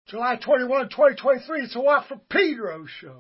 July 21, 2023, it's a Watt from Pedro show.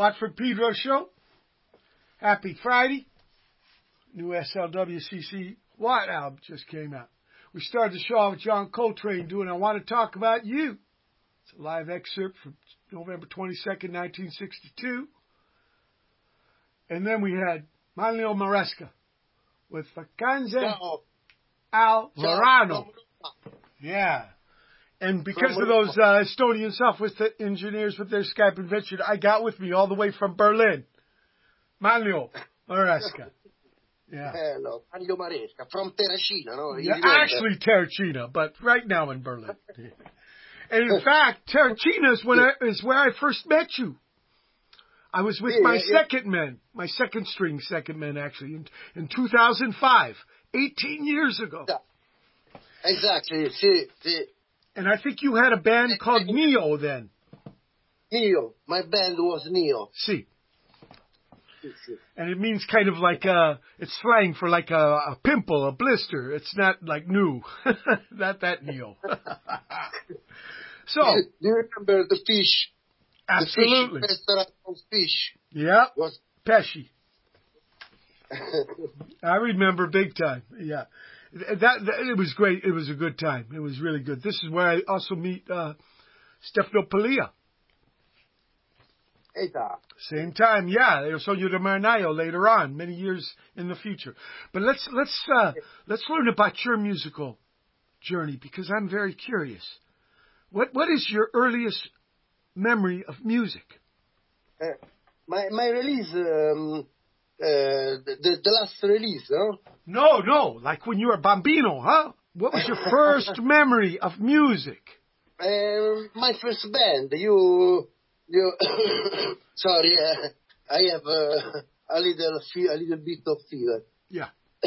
Watford Pedro Show. Happy Friday. New SLWCC Watt album just came out. We started the show off with John Coltrane doing I Want to Talk About You. It's a live excerpt from November 22nd, 1962. And then we had Manlio Maresca with Vacanze al Verano. Yeah. And because of those Estonian software engineers with their Skype invention, I got with me all the way from Berlin. Manlio Maresca. Yeah. Hello, Manlio Maresca from Terracina, no? Yeah, actually Terracina, but right now in Berlin. And in fact, Terracina is where I first met you. I was with my second string second man actually in 2005, 18 years ago. Exactly. See. And I think you had a band called Neo then. Neo. My band was Neo. See. And it means kind of like it's slang for like a pimple, a blister. It's not like new. Not that Neo. So. Do you remember the fish? Absolutely. The fish restaurant of fish. Yeah. Was Pesci. I remember big time. Yeah. That it was great. It was a good time. It was really good. This is where I also meet Stefano Pilia. Same time, yeah. El Sogno di Marinaio later on, many years in the future. But let's learn about your musical journey because I'm very curious. What is your earliest memory of music? My release, the last release, no? No, like when you were bambino, huh? What was your first memory of music? My first band, you. Sorry, I have a little bit of fever. Yeah.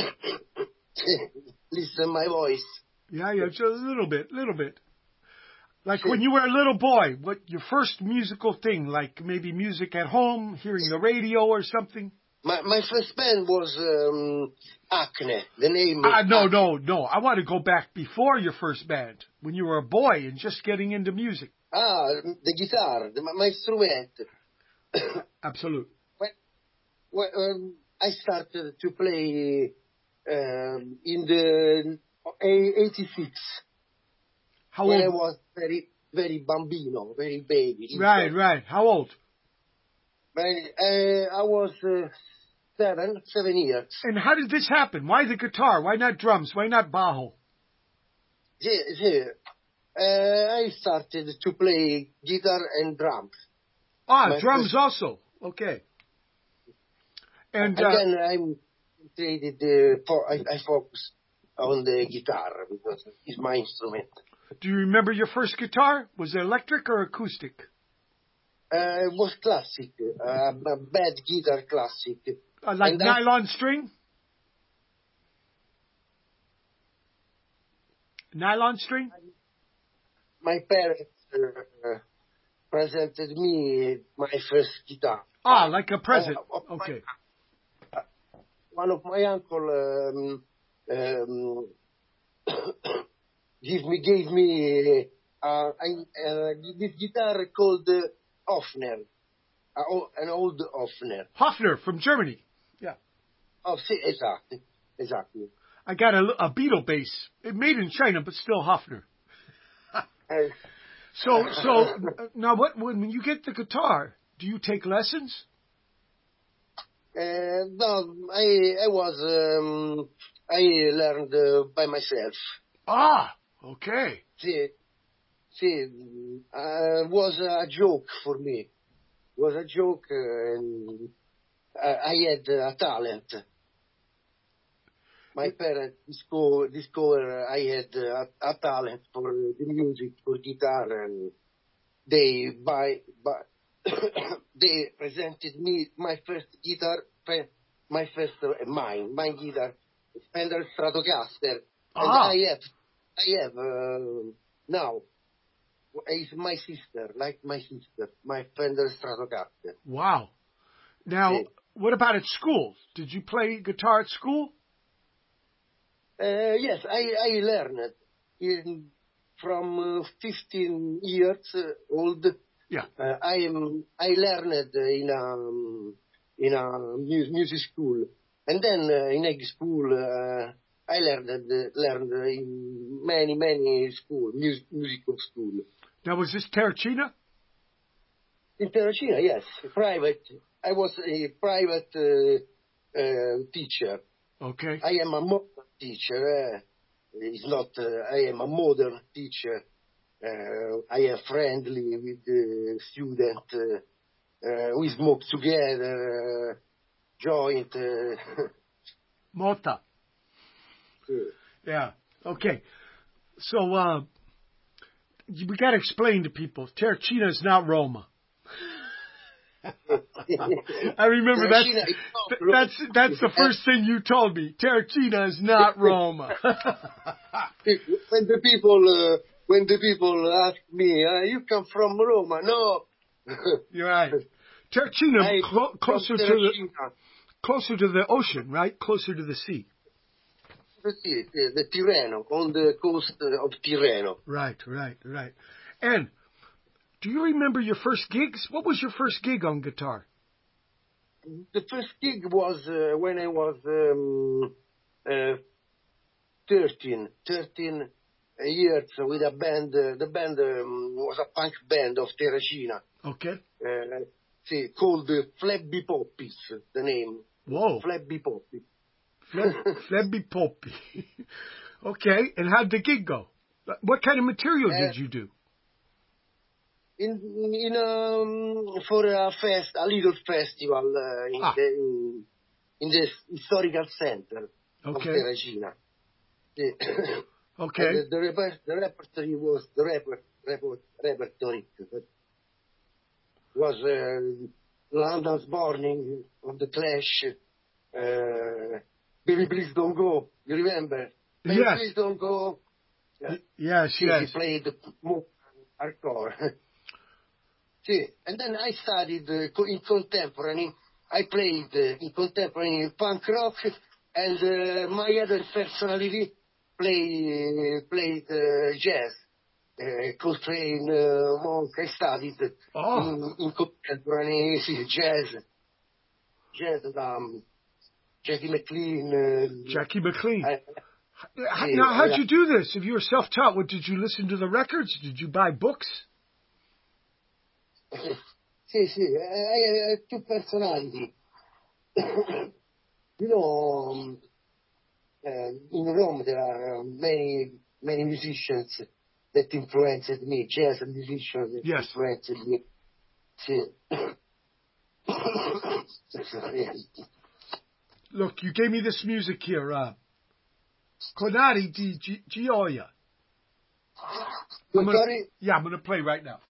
Listen, my voice. Yeah, just a little bit. Like when you were a little boy, what your first musical thing, like maybe music at home, hearing the radio or something? My first band was Acne, the name. No. I want to go back before your first band, when you were a boy and just getting into music. The guitar, my instrument. Absolutely. When I started to play in the 86. How when old? I was very, very bambino, very baby. Right. How old? I was 7 years. And how did this happen? Why the guitar? Why not drums? Why not bajo? I started to play guitar and drums. Drums also. Okay. And then I focus on the guitar because it's my instrument. Do you remember your first guitar? Was it electric or acoustic? It was classic, a bad guitar classic. Like nylon string? Nylon string? My parents presented me my first guitar. Like a present. Okay. One of my uncle gave me this guitar called Hofner, an old Hofner. Hofner from Germany. Yeah. Oh, see, exactly. I got a Beetle bass. It made in China, but still Hofner. So now, when you get the guitar, do you take lessons? No, I learned by myself. Okay. See, was a joke for me. Was a joke, and I had a talent. My parents discovered I had a talent for the music, for guitar, and they they presented me my first guitar, my guitar, Fender Stratocaster, and I have now. It's my sister, my Fender Stratocaster. Wow. Now, what about at school? Did you play guitar at school? Yes, I learned from 15 years old. Yeah. I learned in a music school, and then in high school I learned in many school, musical school. Now, was this Terracina? In Terracina, yes, private. I was a private teacher. Okay. I am a modern teacher. It's not. I am a modern teacher. I am friendly with the student. We smoke together, joint. Mota. Yeah. Okay. So we got to explain to people. Terracina is not Roma. I remember that's the first thing you told me. Terracina is not Roma. When the people ask me, you come from Roma? No. You're right. Terracina, closer to the ocean, right? Closer to the sea. The Tirreno, on the coast of Tirreno. Right. And do you remember your first gigs? What was your first gig on guitar? The first gig was when I was 13 years with a band. The band was a punk band of Terracina. Okay. Called Flabby Poppies, the name. Whoa. Flabby Poppies. Flabby Poppy. Okay, and how'd the gig go? What kind of material did you do? For a little festival in the historical center of Terracina. Okay. And the repertory was repertory. Was London's Burning of the Clash. Baby, please don't go. You remember? Baby, yes. Please don't go. Yes. He played more hardcore. And then I studied in contemporary. I played in contemporary punk rock, and my other personality played jazz. Coltrane, Monk. I studied in contemporary jazz. Jackie McLean. Jackie McLean. Now, how'd you do this? If you were self-taught, did you listen to the records? Did you buy books? I have two personalities. In Rome there are many musicians that influenced me, jazz musicians that influenced me. Look, you gave me this music here, Conati di Gioia. I'm going to play right now.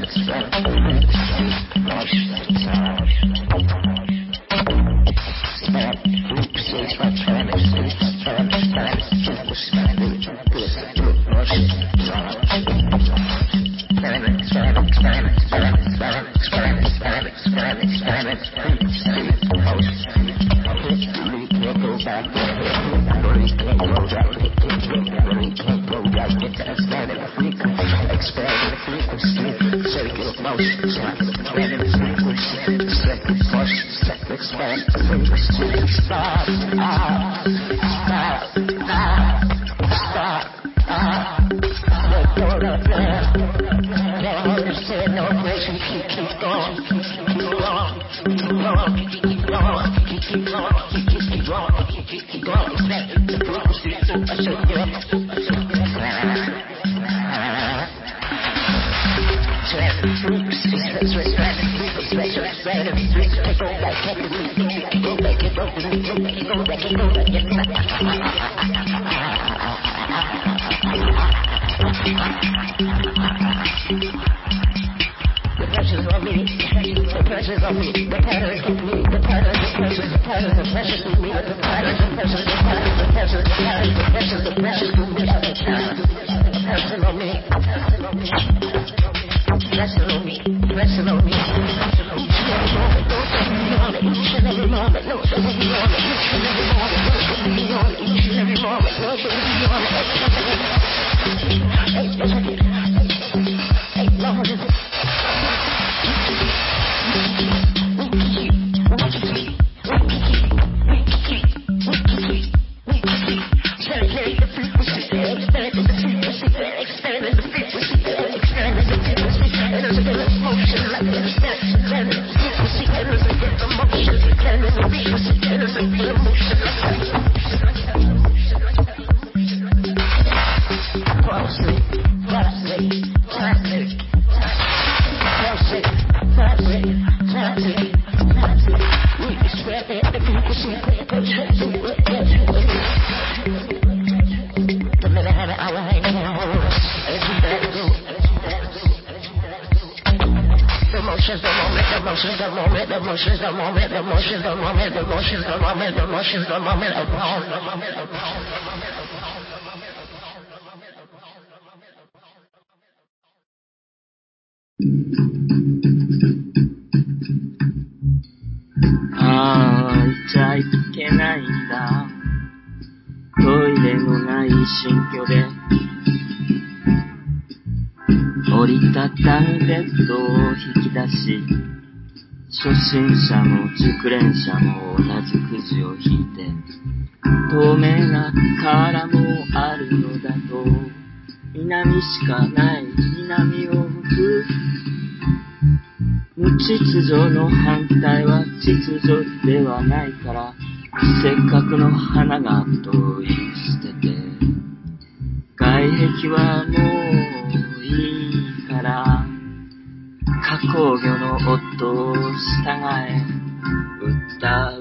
初心者も熟練者も同じくじを引いて透明な殻もあるのだと南しかない南を向く無秩序の反対は秩序ではないからせっかくの花がと言い捨てて外壁はもういいから加工魚の音を従え歌う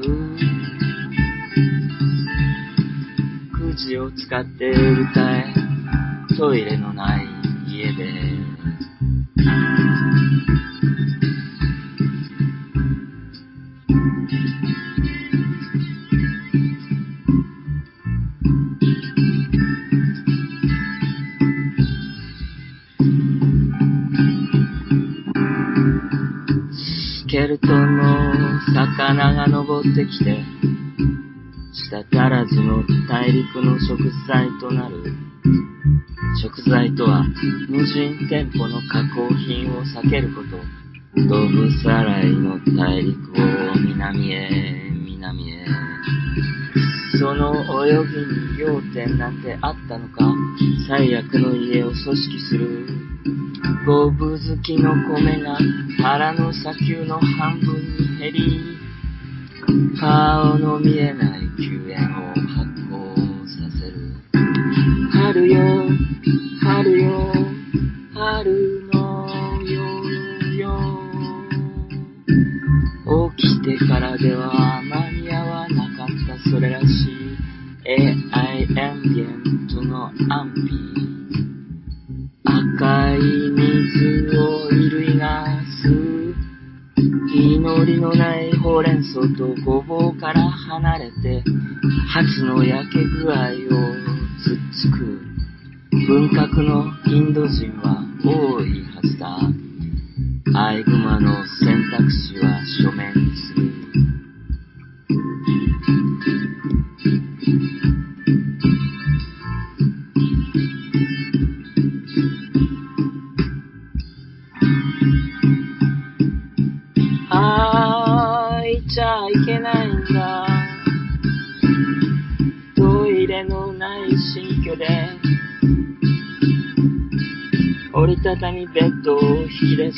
くじを使って歌えトイレのない家でスケルトンの魚が登ってきて舌足らずの大陸の食材となる食材とは無人店舗の加工品を避けること動物さらいの大陸を南へ南へその泳ぎに要点なんてあったのか最悪の家を組織する五分好きの米が腹の砂丘の半分に減り顔の見えない救援を発酵させる春よ春よ春の夜よ起きてからでは間に合わなかったそれらしい AI エンビエントの安否赤い水を衣類実りのないほうれん草とごぼうから離れて、初の焼け具合をつっつく。文革のインド人は多いはずだ。アイグマの選択肢は書面にする。言っちゃいけないんだ。トイレのない新居で折りたたみベッドを引き出し、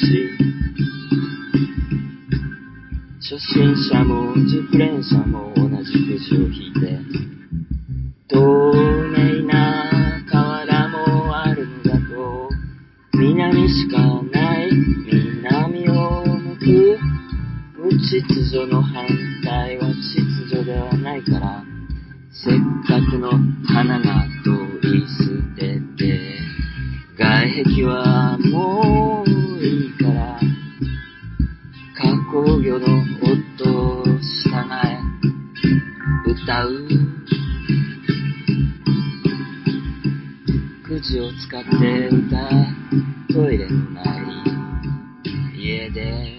初心者も熟練者も同じくじを引いて、透明な河原もあるのだと、南しかない南を向く。無秩序の反対は秩序ではないから、せっかくの花が通り捨てて、外壁はもういいから、観光魚の音を従え歌う。くじを使って歌え、トイレのない家で。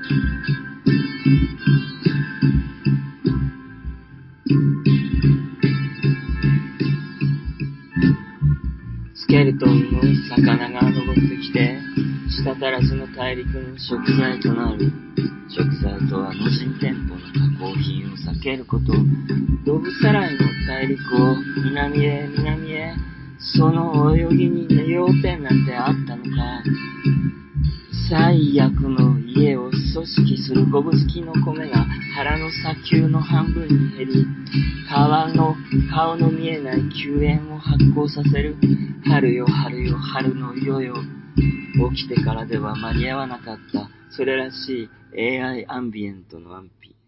スケルトンの魚が登ってきて、舌足らずの大陸の食材となる。食材とは無人店舗の加工品を避けること。ドブさらいの大陸を南へ南へ、その泳ぎに要点なんてあったのか。最悪の家を組織するゴブ好きの米が腹の砂丘の半分に減り、川の顔の見えない救援を発酵させる。春よ春よ春の夜よ。起きてからでは間に合わなかった、それらしい AI アンビエントの安否。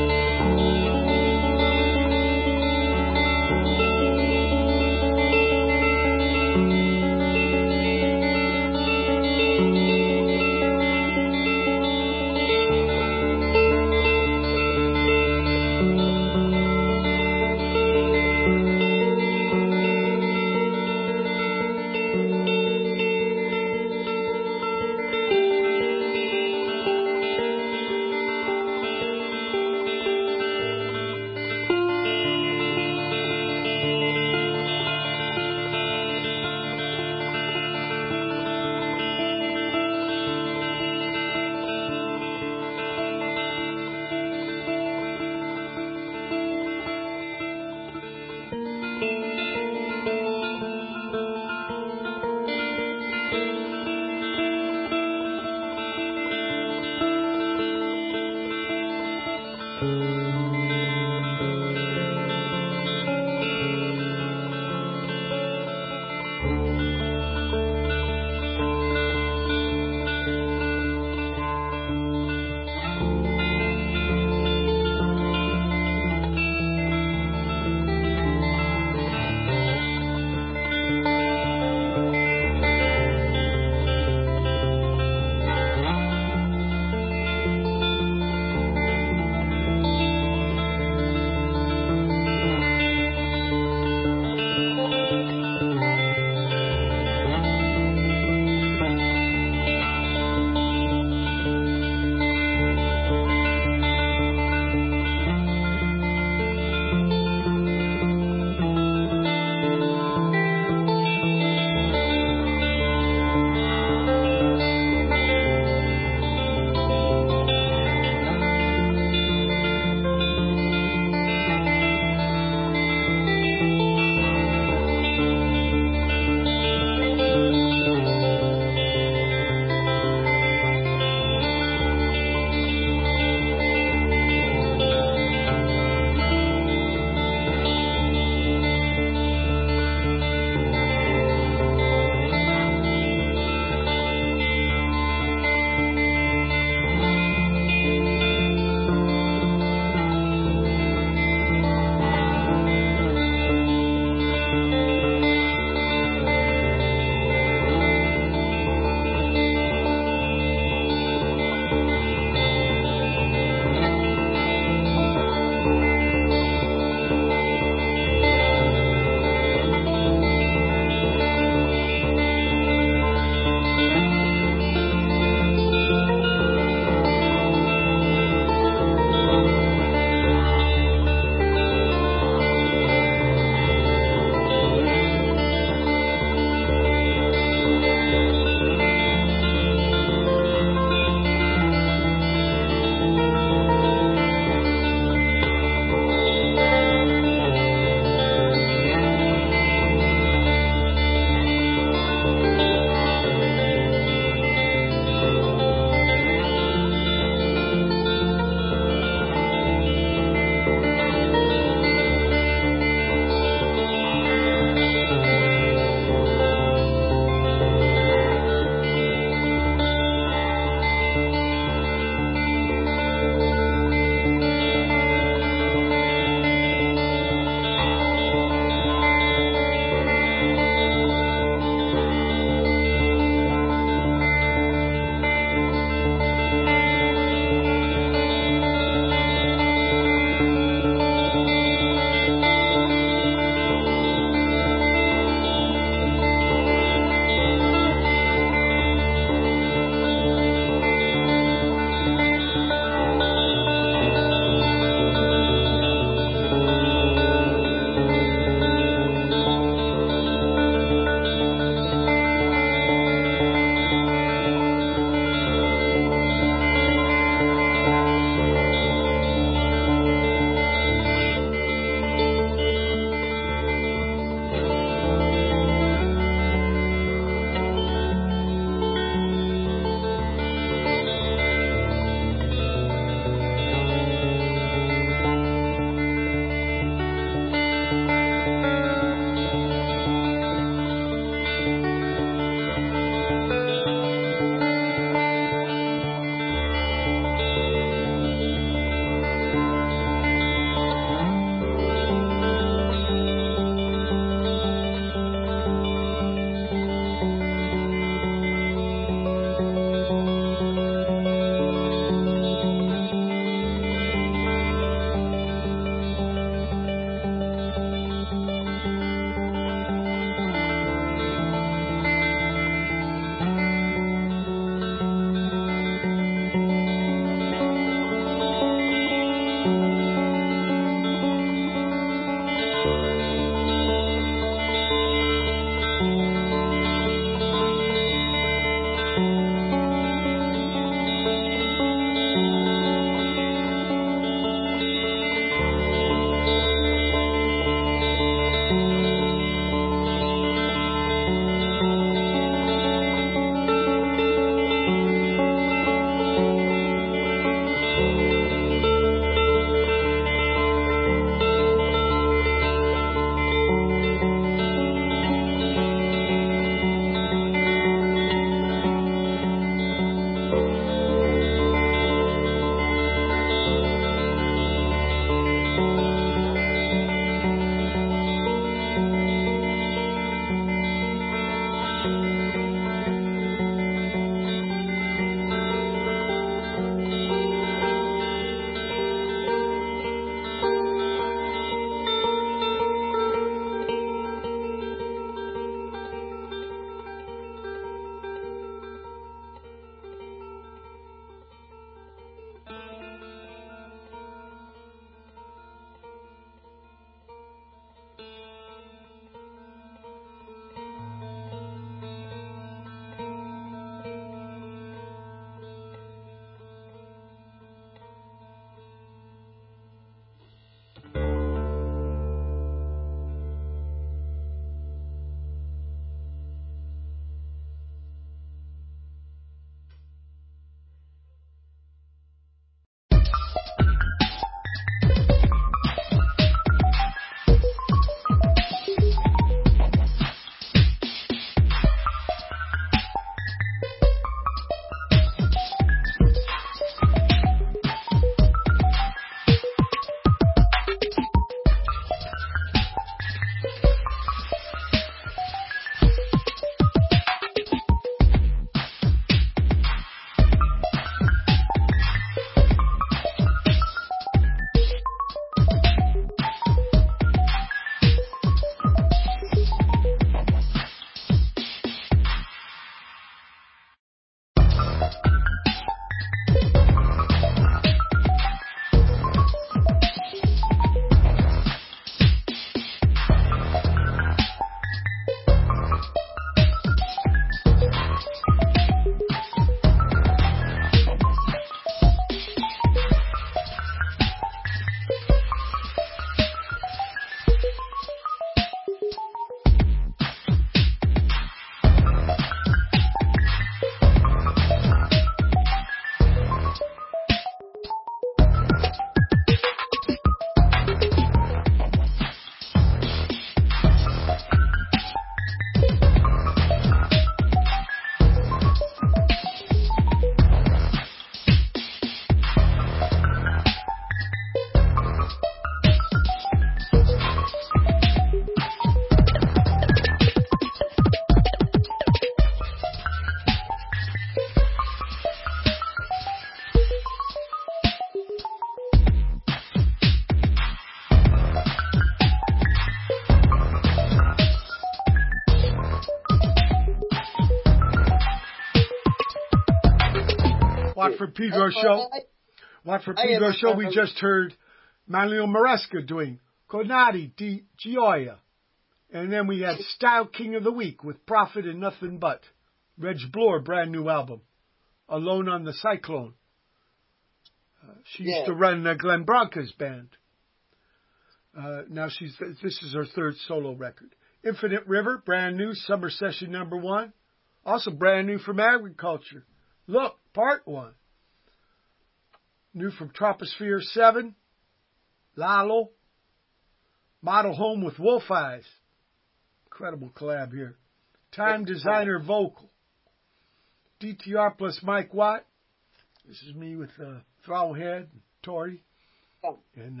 Watford Pedro show. Watford Pedro show. We just heard Manlio Maresca doing Conati di Gioia. And then we had Style King of the Week with Prophet and Nothing But. Reg Bloor, brand new album. Alone on the Cyclone. She used to run Glenn Branca's band. Now this is her third solo record. Infinite River, brand new, summer session #1. Also brand new from Agriculture. Look, part 1. New from Troposphere 7. Lalo. Model Home with Wolf Eyes. Incredible collab here. Time Designer Vocal. DTR plus Mike Watt. This is me with Throwhead, Tori, and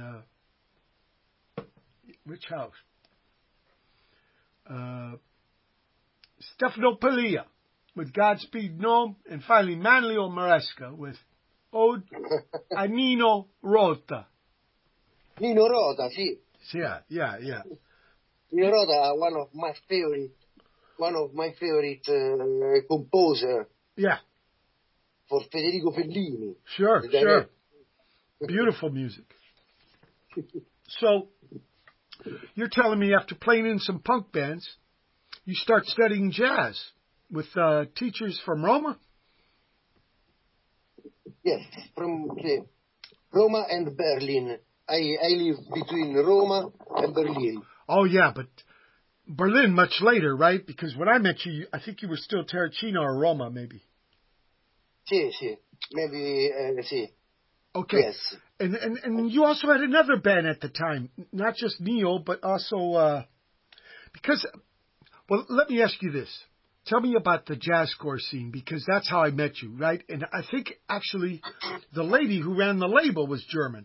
Rich House. Stefano Pilia with Godspeed Gnome, and finally Manlio Maresca with Ode a Nino Rota. Nino Rota, sì. Yeah. Nino Rota, one of my favorite composer. Yeah. For Federico Fellini. Sure. Beautiful music. So, you're telling me after playing in some punk bands, you start studying jazz with teachers from Roma? Yes, from Roma and Berlin. I live between Roma and Berlin. Oh, yeah, but Berlin much later, right? Because when I met you, I think you were still Terracina or Roma, maybe. Sì. Maybe, sì. Okay. Yes. And you also had another band at the time, not just Neo, but also, let me ask you this. Tell me about the jazzcore scene, because that's how I met you, right? And I think, actually, the lady who ran the label was German.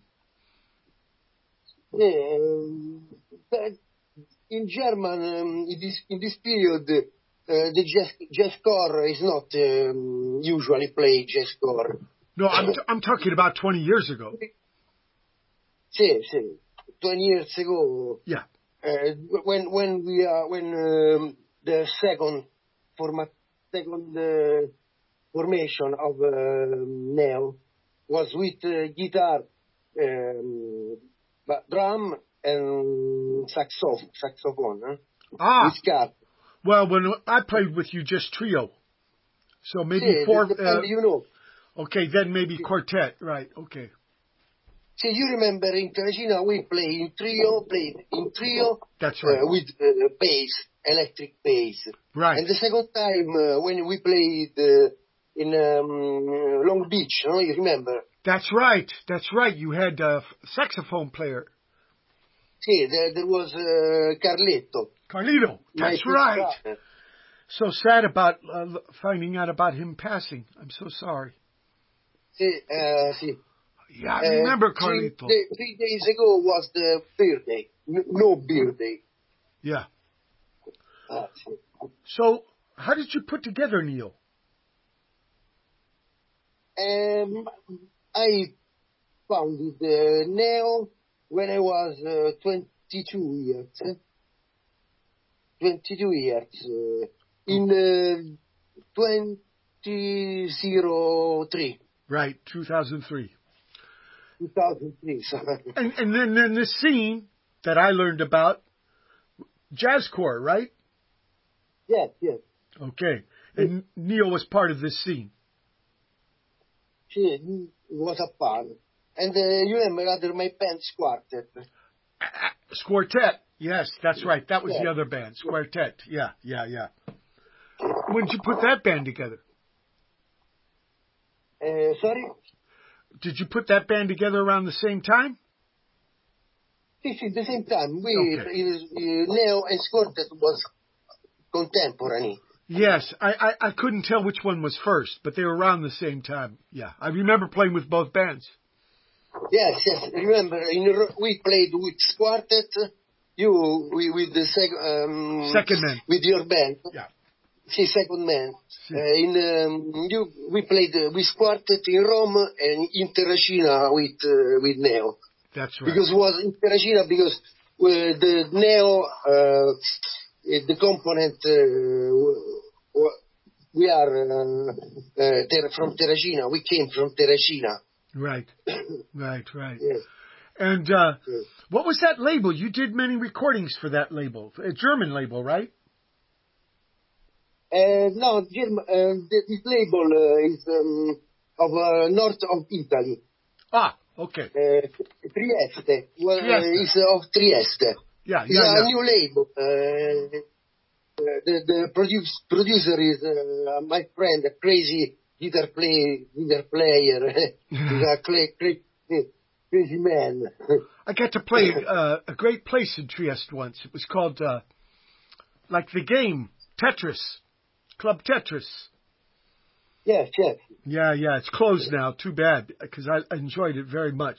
In German, in this period, the jazzcore is not usually played jazzcore. No, I'm talking about 20 years ago. Sì. 20 years ago. Yeah. When the second formation of Neo was with guitar, drum and saxophone. With scarf. Well, when I played with you, just trio. So maybe sì, four. Okay, then maybe quartet. Right. Okay. See, you remember in Terracina we played in trio. That's right. With bass, electric bass. Right. And the second time when we played in Long Beach, you remember? That's right. You had a saxophone player. See, there was Carlito. That's right. Brother. So sad about finding out about him passing. I'm so sorry. See. Yeah, I remember Carlito. 3 days ago was the birthday. No birthday. Yeah. So, how did you put together Neil? I founded Neo when I was 22 years. 22 years. In 2003. Right, 2003. 2003, sorry. And then the scene that I learned about, jazzcore, right? Yes. Okay. And Neil was part of this scene. She was a part. And you remember under my band, Squartet. Squartet. Yes, that's right. That was the other band, Squartet. Yeah. When did you put that band together? Sorry? Did you put that band together around the same time? Yes, at the same time. Neo and Squartet was contemporary. Yes, I couldn't tell which one was first, but they were around the same time. Yeah, I remember playing with both bands. Yes. Remember, we played with Squartet, with the second man. With your band. Yeah. See, second man. We played with Squartet in Rome and in Terracina with Neo. That's right. Because it was in Terracina because the Neo, the component we are from Terracina. We came from Terracina. Right. Right. Yes. And Yes. what was that label? You did many recordings for that label, a German label, right? No, this label is of north of Italy. Ah, okay. Trieste. Well, Trieste. It's of Trieste. Yeah, It's yeah, a yeah. new label. The producer is my friend, a crazy guitar player. He's a crazy man. I got to play a great place in Trieste once. It was called, like the game, Tetris. Club Tetris. Yes, yes. Yeah, yeah. It's closed now. Too bad, because I enjoyed it very much.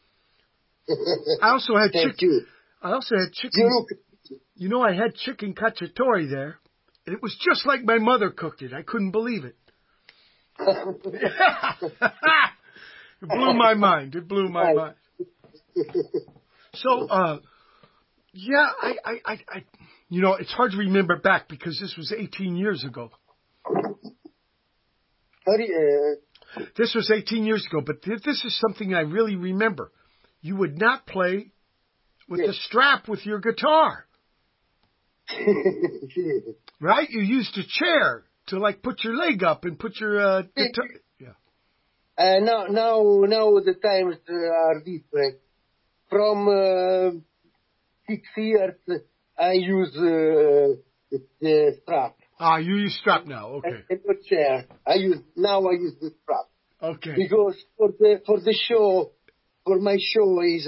I also had Thank chicken. you. I also had You chicken. look. You know, I had chicken cacciatore there, and it was just like my mother cooked it. I couldn't believe it. It blew my mind. It blew my mind. So, yeah, I, you know, it's hard to remember back because this was 18 years ago. Sorry, This was 18 years ago, but this is something I really remember. You would not play with the strap with your guitar, right? You used a chair to like put your leg up and put your guitar. Yeah. now the times are different. From 6 years, I use the strap. Ah, you use strap now. Okay. And the chair. I use the strap. Okay. Because for the show, for my show is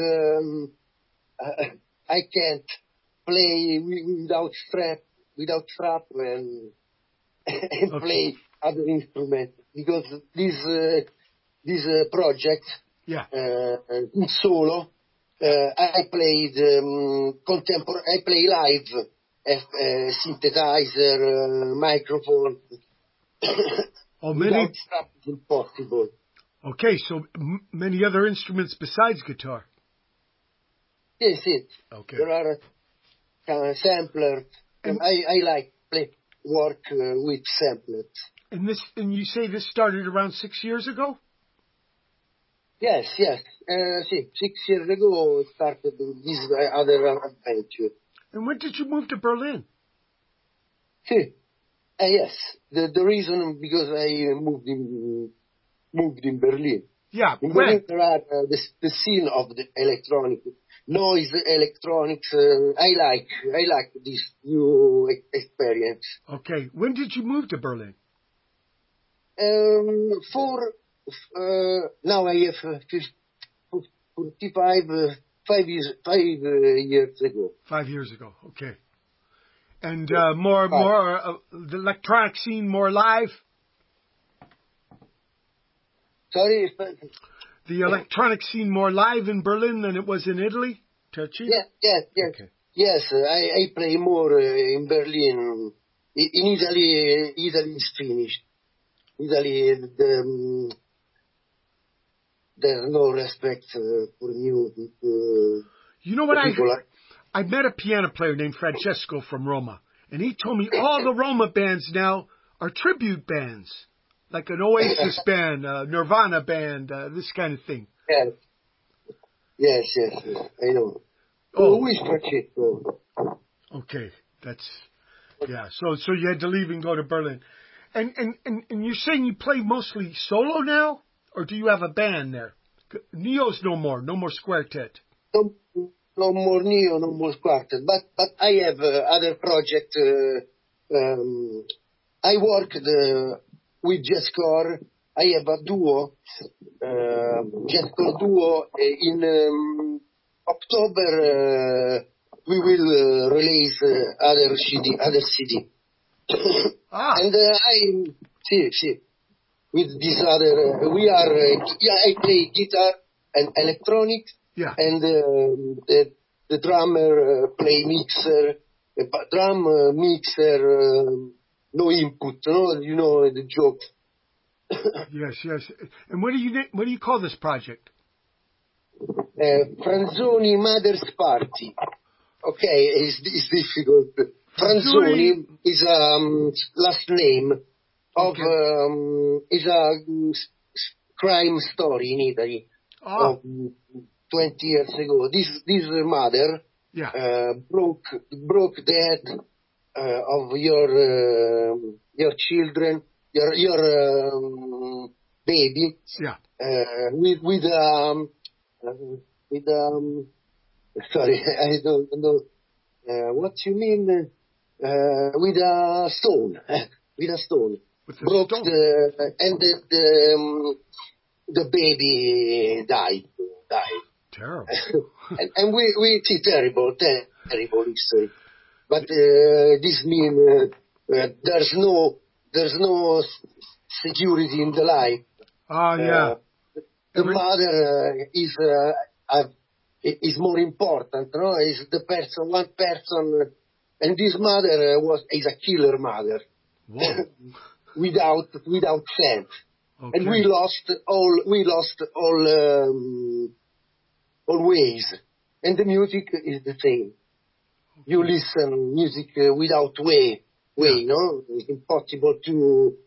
I can't play without strap and Okay. play other instruments because this project Yeah. in solo I played I play live synthesizer microphone. Oh, Without many. strap is impossible. Okay, so many other instruments besides guitar. Yes, it. Okay. There are samplers. And- I like work with samplers. And you say this started around 6 years ago? Yes. 6 years ago started this other adventure. And when did you move to Berlin? Yes. The reason because I moved in Berlin. Yeah, In when? Berlin there are the scene of the electronic noise electronics. I like this new experience. Okay, when did you move to Berlin? Now I have 5 years ago. 5 years ago. Okay. And more the electronic scene more live. Sorry. The electronic scene more live in Berlin than it was in Italy. Touchy. Yes. Okay. Yes, I play more in Berlin. In Italy, Italy is finished. Italy, there's no respect for music. You know what people I met a piano player named Francesco from Roma, and he told me all the Roma bands now are tribute bands, like an Oasis band, a Nirvana band, this kind of thing. Yes, I know. Oh, Who is Francesco? okay, that's yeah. So you had to leave and go to Berlin, and you're saying you play mostly solo now, or do you have a band there? Neo's no more Squartet. No more Neo, no more Quartet, but I have other projects. I worked with Jazzcore. I have a duo, Jazzcore duo. In October, we will release other CD. And I with this other, I play guitar and electronics. Yeah. And the drummer play mixer, drum mixer, no input, no, you know the joke. Yes. And what do you call this project? Franzoni Mother's Party. Okay, it's difficult. Franzoni is last name. of is a crime story in Italy of 20 years ago. This mother broke the head of your children, your baby, with sorry, I don't know what you mean, with a stone, with a stone. Broke stone. And the baby died. Terrible. and we see terrible history. But this means there's no security in the life. The mother is more important, no? Is the person, one person, and this mother is a killer mother. without sense. Okay. And we lost all ways. And the music is the same. Okay. You listen music without way, no? It's impossible to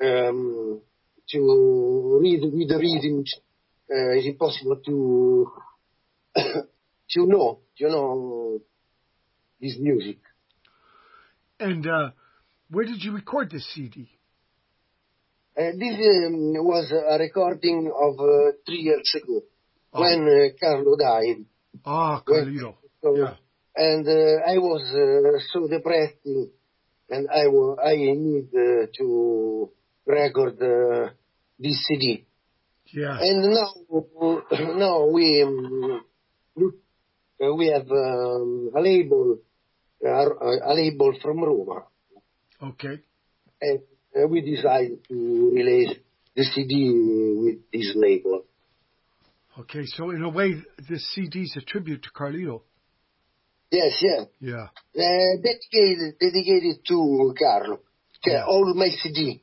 read with the rhythm. It's impossible to know this music. And where did you record this CD? This was a recording of 3 years ago, when Carlo died. Carlito. And I was so depressed, and I need to record this CD. Yeah. And now we have a label from Roma. Okay. And we decided to release the CD with this label. Okay, so in a way, this CD is a tribute to Carlito. Yes, yeah. Dedicated to Carlo. Yeah. All my CD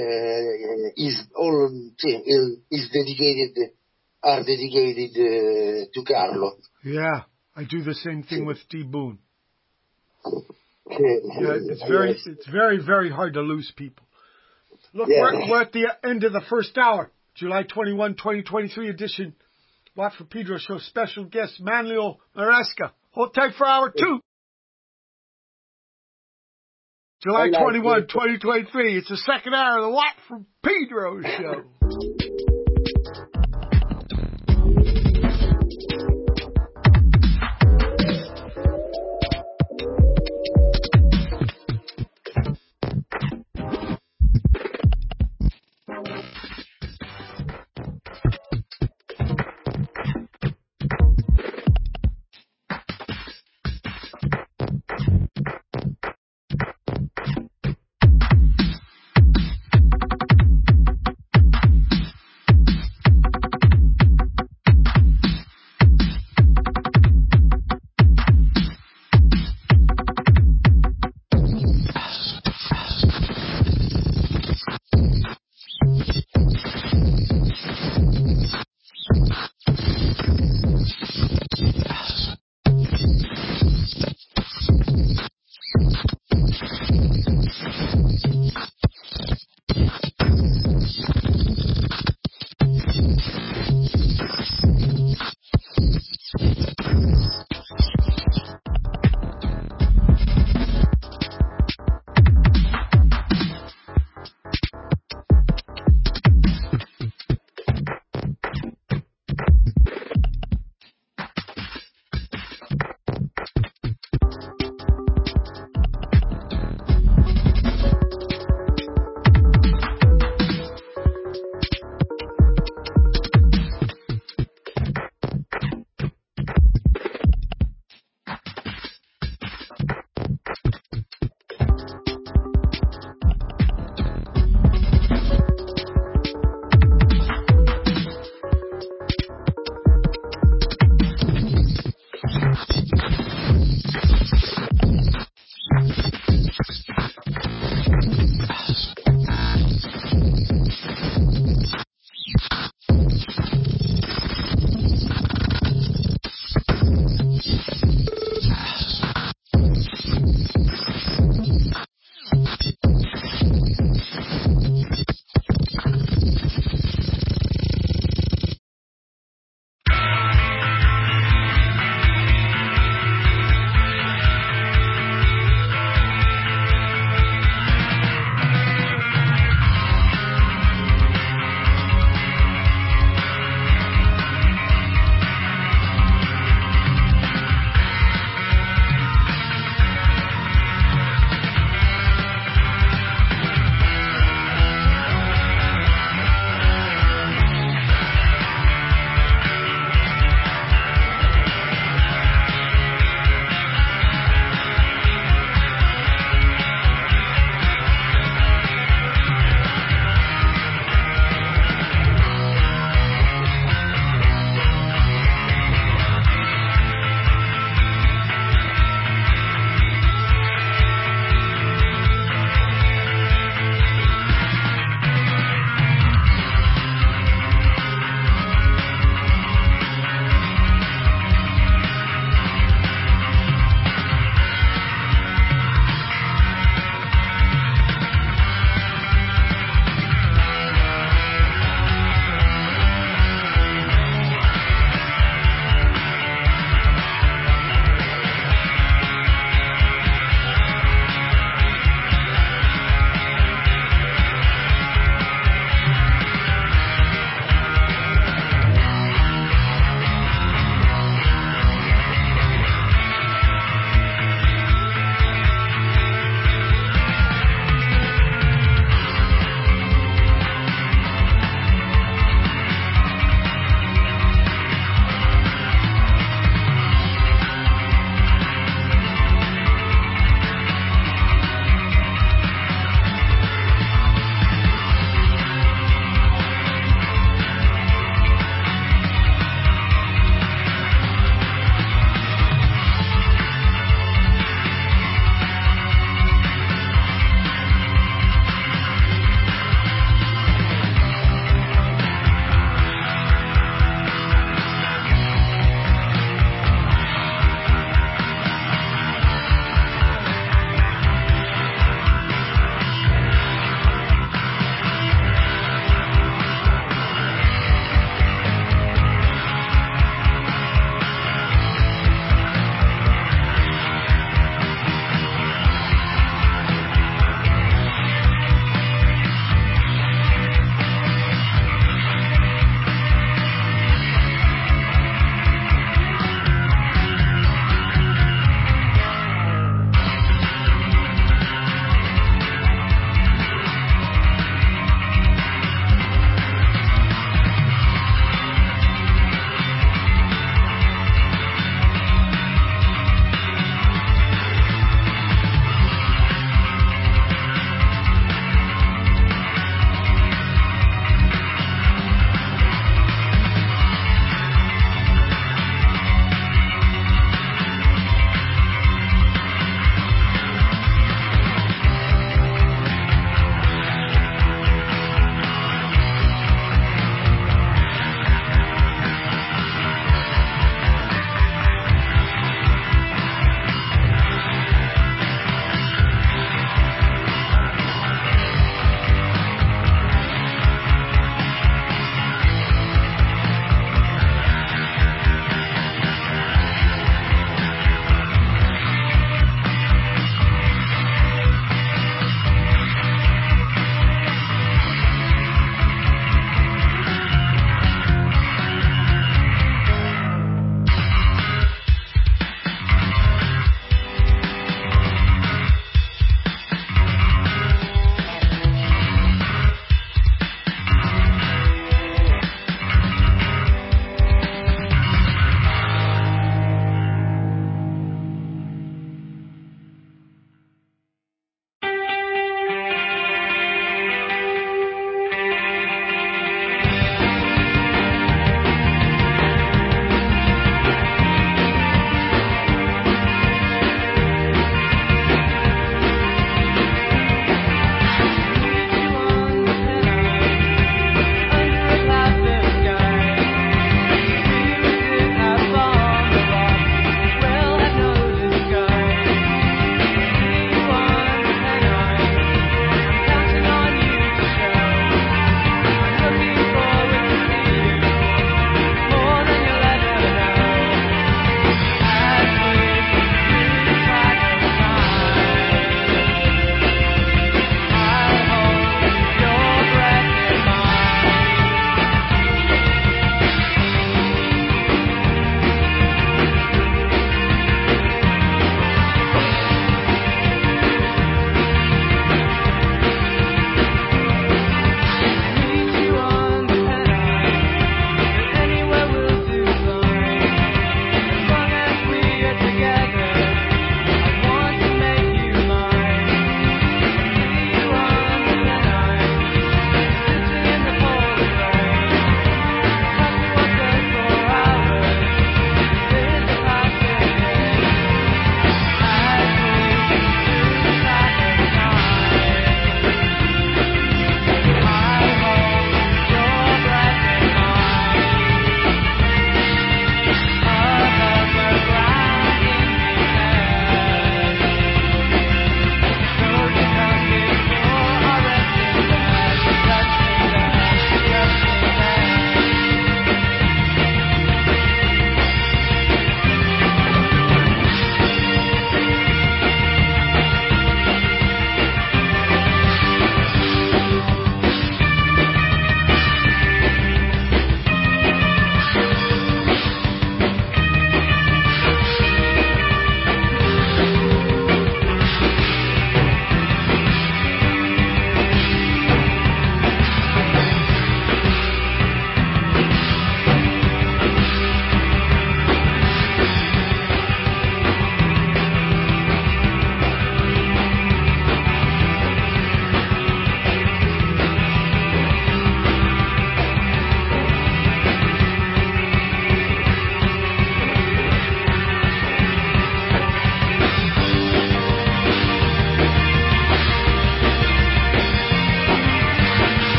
are dedicated to Carlo. Yeah, I do the same thing with D Boon. It's very, very hard to lose people. Look, we're at the end of the first hour. July 21, 2023 edition. Watt from Pedro Show special guest Manlio Maresca. Hold tight for hour 2. July 21, 2023. It's the second hour of the Watt from Pedro Show.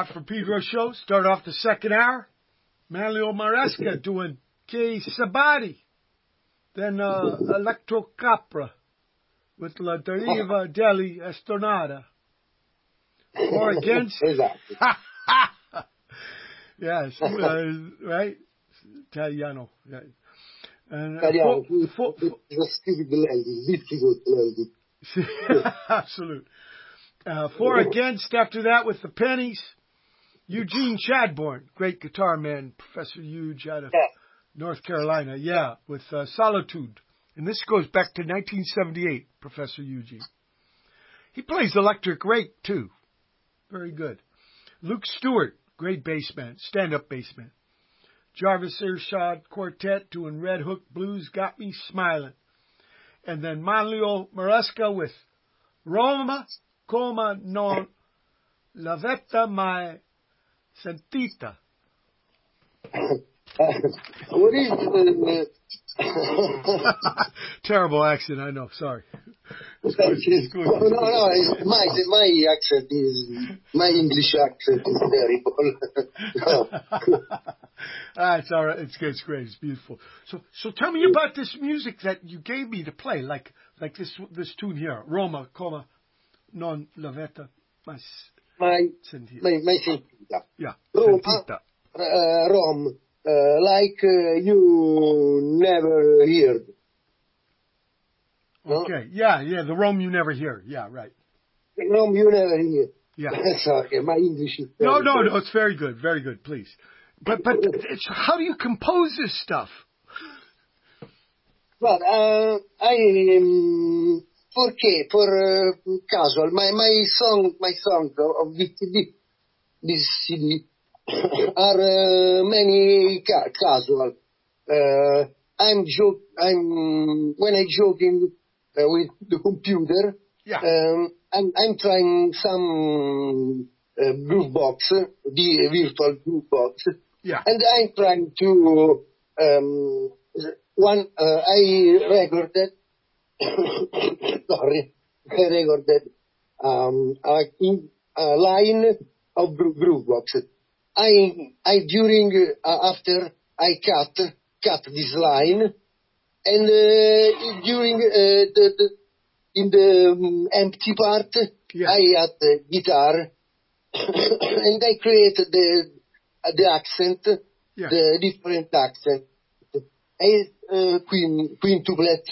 Watt from Pedro show. Start off the second hour. Manlio Maresca doing Che Sabati. Then Electro Capra with La Deriva degli Estornada. Or against. Esatto. Yes, right? Italiano. Right. And, Italiano, stupid lady, difficult lady. Absolute. For against after that with the pennies, Eugene Chadbourne, great guitar man, Professor Huge out of North Carolina, with Solitude. And this goes back to 1978, Professor Eugene. He plays electric rake too. Very good. Luke Stewart, great bassman, stand-up bassman. Jarvis Irshad Quartet doing Red Hook Blues, Got Me Smiling. And then Manlio Maresca with Roma come non l'avete mai sentita. What is Terrible accent, I know, sorry. No, it's my accent is, my English accent is terrible. No. It's all right. It's great. It's beautiful. So tell me about this music that you gave me to play, like this tune here, Roma, come non l'avete mai sentita. My sentita. Yeah, Roma, sentita. Rom, like you never heard. No? Okay, yeah, the Rome you never hear. Yeah, right. Rome you never hear. Yeah. Sorry, my English is No, terrible. it's very good, please. But how do you compose this stuff? Well, for casual, my song of this CD are many casual. I'm when I joking with the computer. Yeah. I'm trying some groove box, the virtual groove box. Yeah. And I'm trying to I recorded a line of groove box. I during after I cut this line, and during in the empty part, I had the guitar, and I created the accent, the different accent. Quintuplet,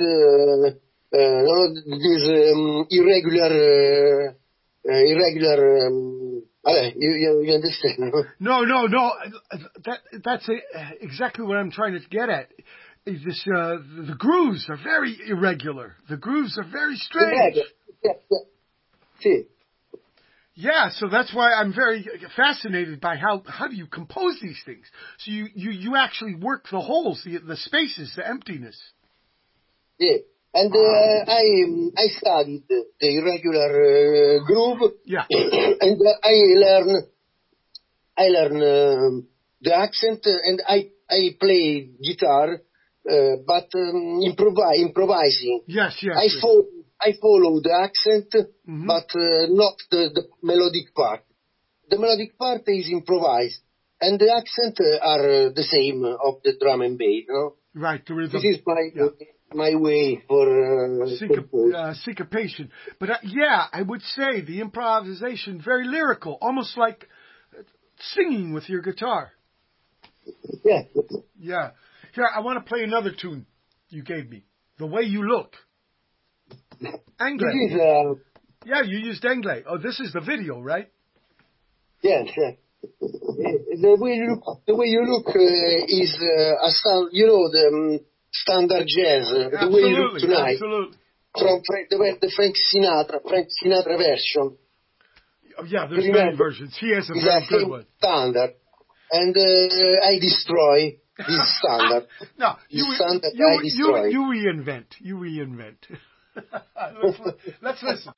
this irregular. You understand? No. That's exactly what I'm trying to get at. Is this the grooves are very irregular. The grooves are very strange. Yeah, so that's why I'm very fascinated by how do you compose these things. So you actually work the holes, the spaces, the emptiness. Yeah, and I studied the irregular groove. Yeah, and I learn the accent, and I play guitar, but improvising. Yes. I follow the accent, but not the melodic part. The melodic part is improvised, and the accent are the same of the drum and bass. No? Right, the rhythm. This is my way for syncopation. But I would say the improvisation very lyrical, almost like singing with your guitar. Yeah. Yeah. Here, I want to play another tune you gave me. The Way You Look. Anglais. Yeah, you used Anglais. Oh, this is the video, right? Yes. The way you look is a sound, the standard jazz. The way you look tonight. Absolutely. From the Frank Sinatra version. Oh, yeah, there's many versions. He has a very good one. Standard, and I destroy this standard. No, you reinvent. You reinvent. Let's listen.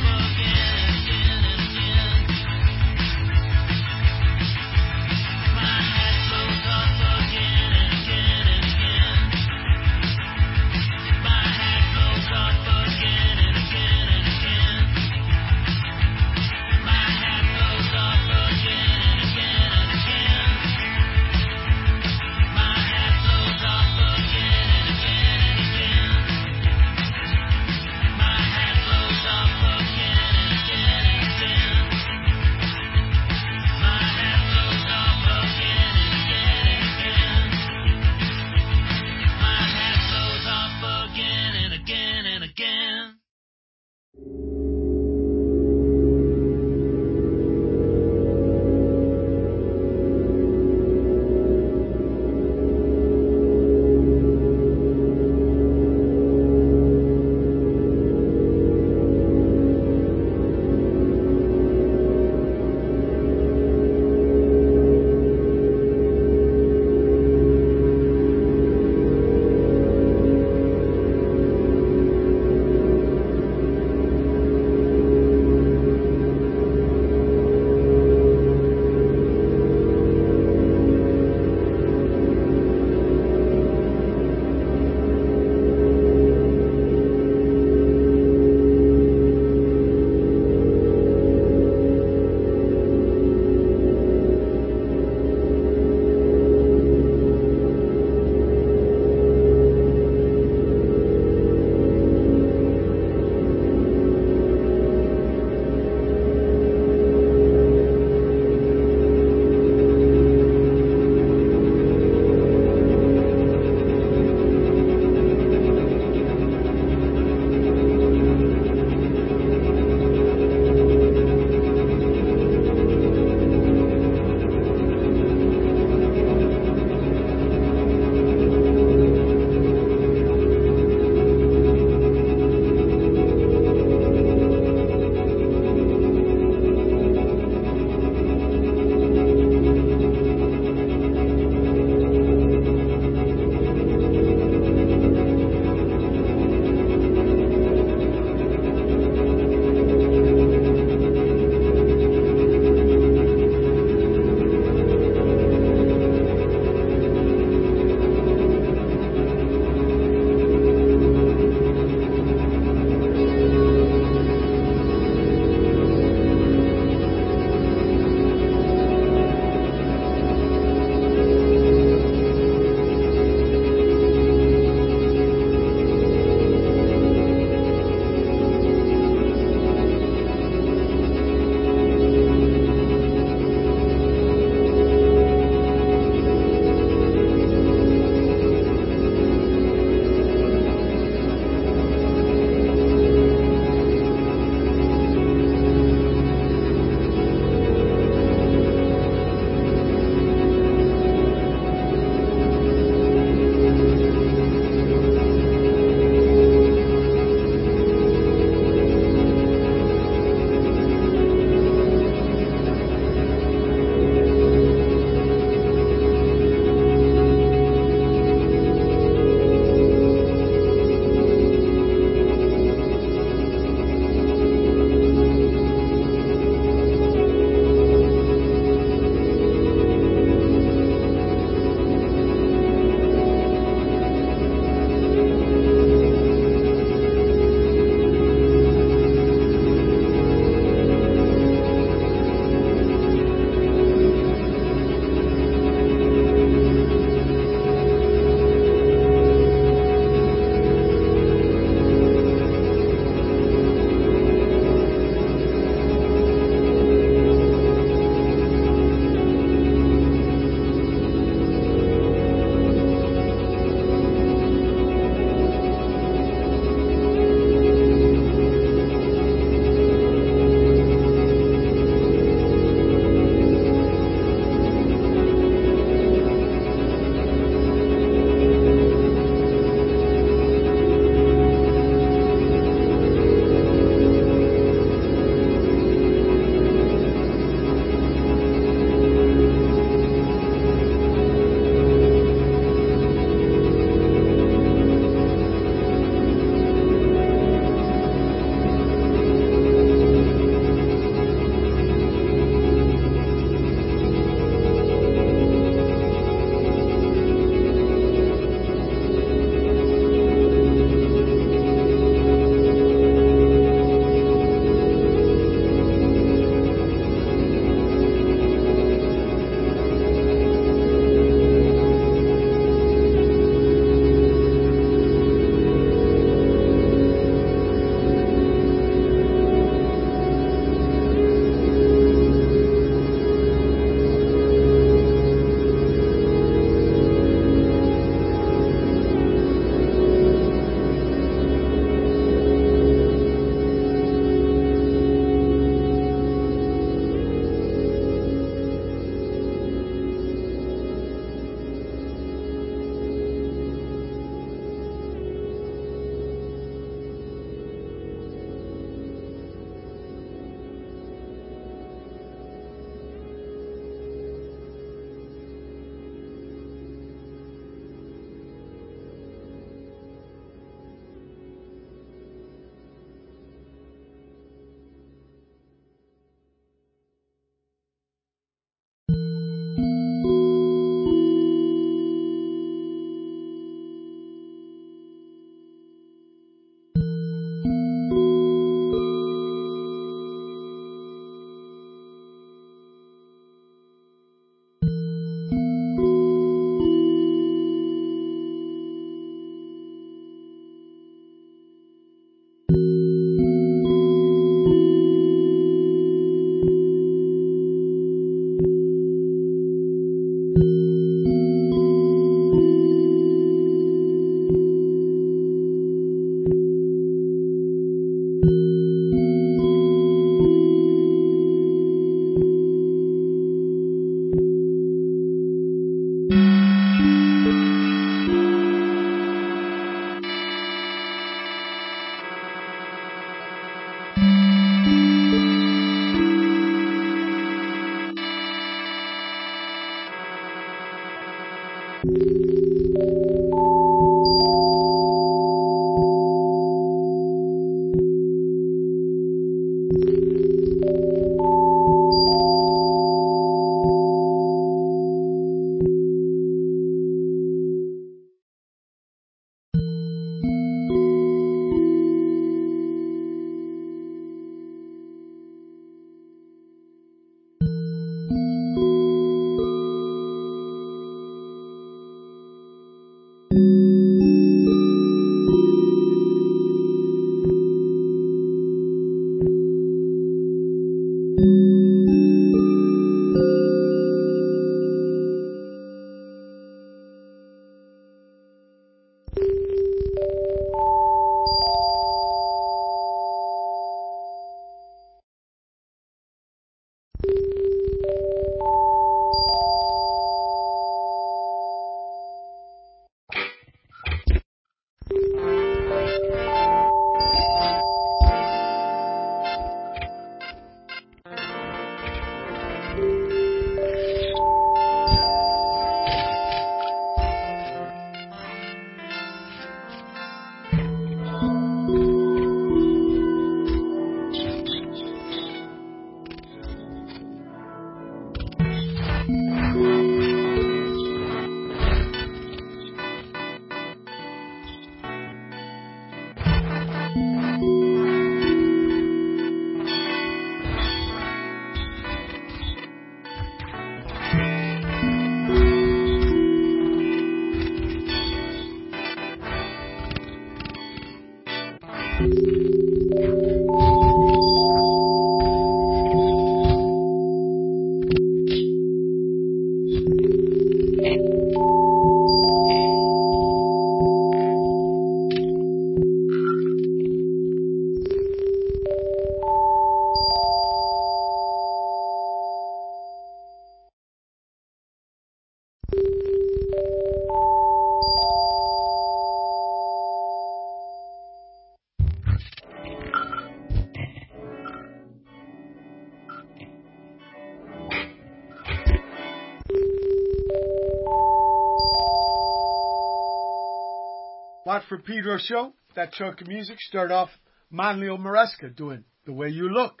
Watt from Pedro show. That chunk of music started off Manlio Maresca doing The Way You Look.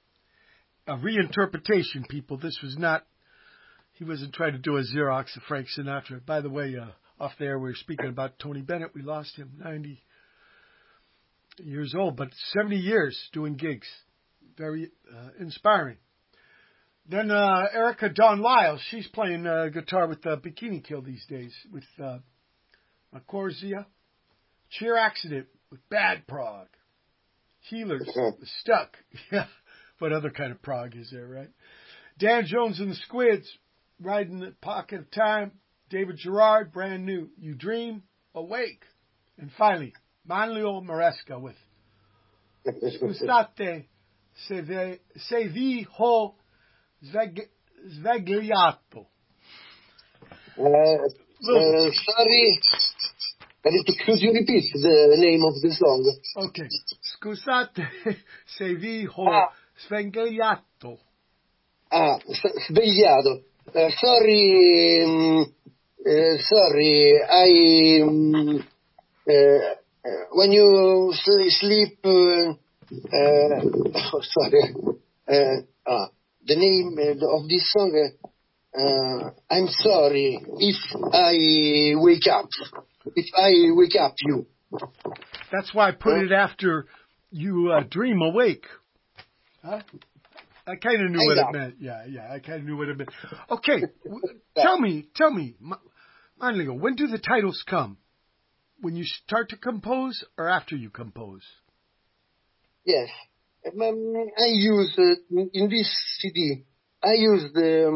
A reinterpretation, people. This was not, he wasn't trying to do a Xerox of Frank Sinatra. By the way, off there we were speaking about Tony Bennett. We lost him, 90 years old, but 70 years doing gigs. Very inspiring. Then Erica Dawn Lyles, she's playing guitar with Bikini Kill these days with Corsia. Cheer Accident with Bad Prog. Healers with Stuck. Yeah, what other kind of prog is there, right? Dan Jones and the Squids, Riding the Pocket of Time. David Gerard, brand new, You Dream, Awake. And finally, Manlio Maresca with Scusate se vi ho svegliato. Sorry. Could you repeat the name of the song? Okay. Scusate se vi ho svegliato. Svegliato. Sorry, when you sleep, sorry, the name of this song, I'm sorry if I wake up. If I wake up you. That's why I put it after You Dream Awake. Huh? I kind of knew what it meant. Yeah, I kind of knew what it meant. Okay, tell me, Manlio, when do the titles come? When you start to compose or after you compose? Yes. I use, in this CD, I use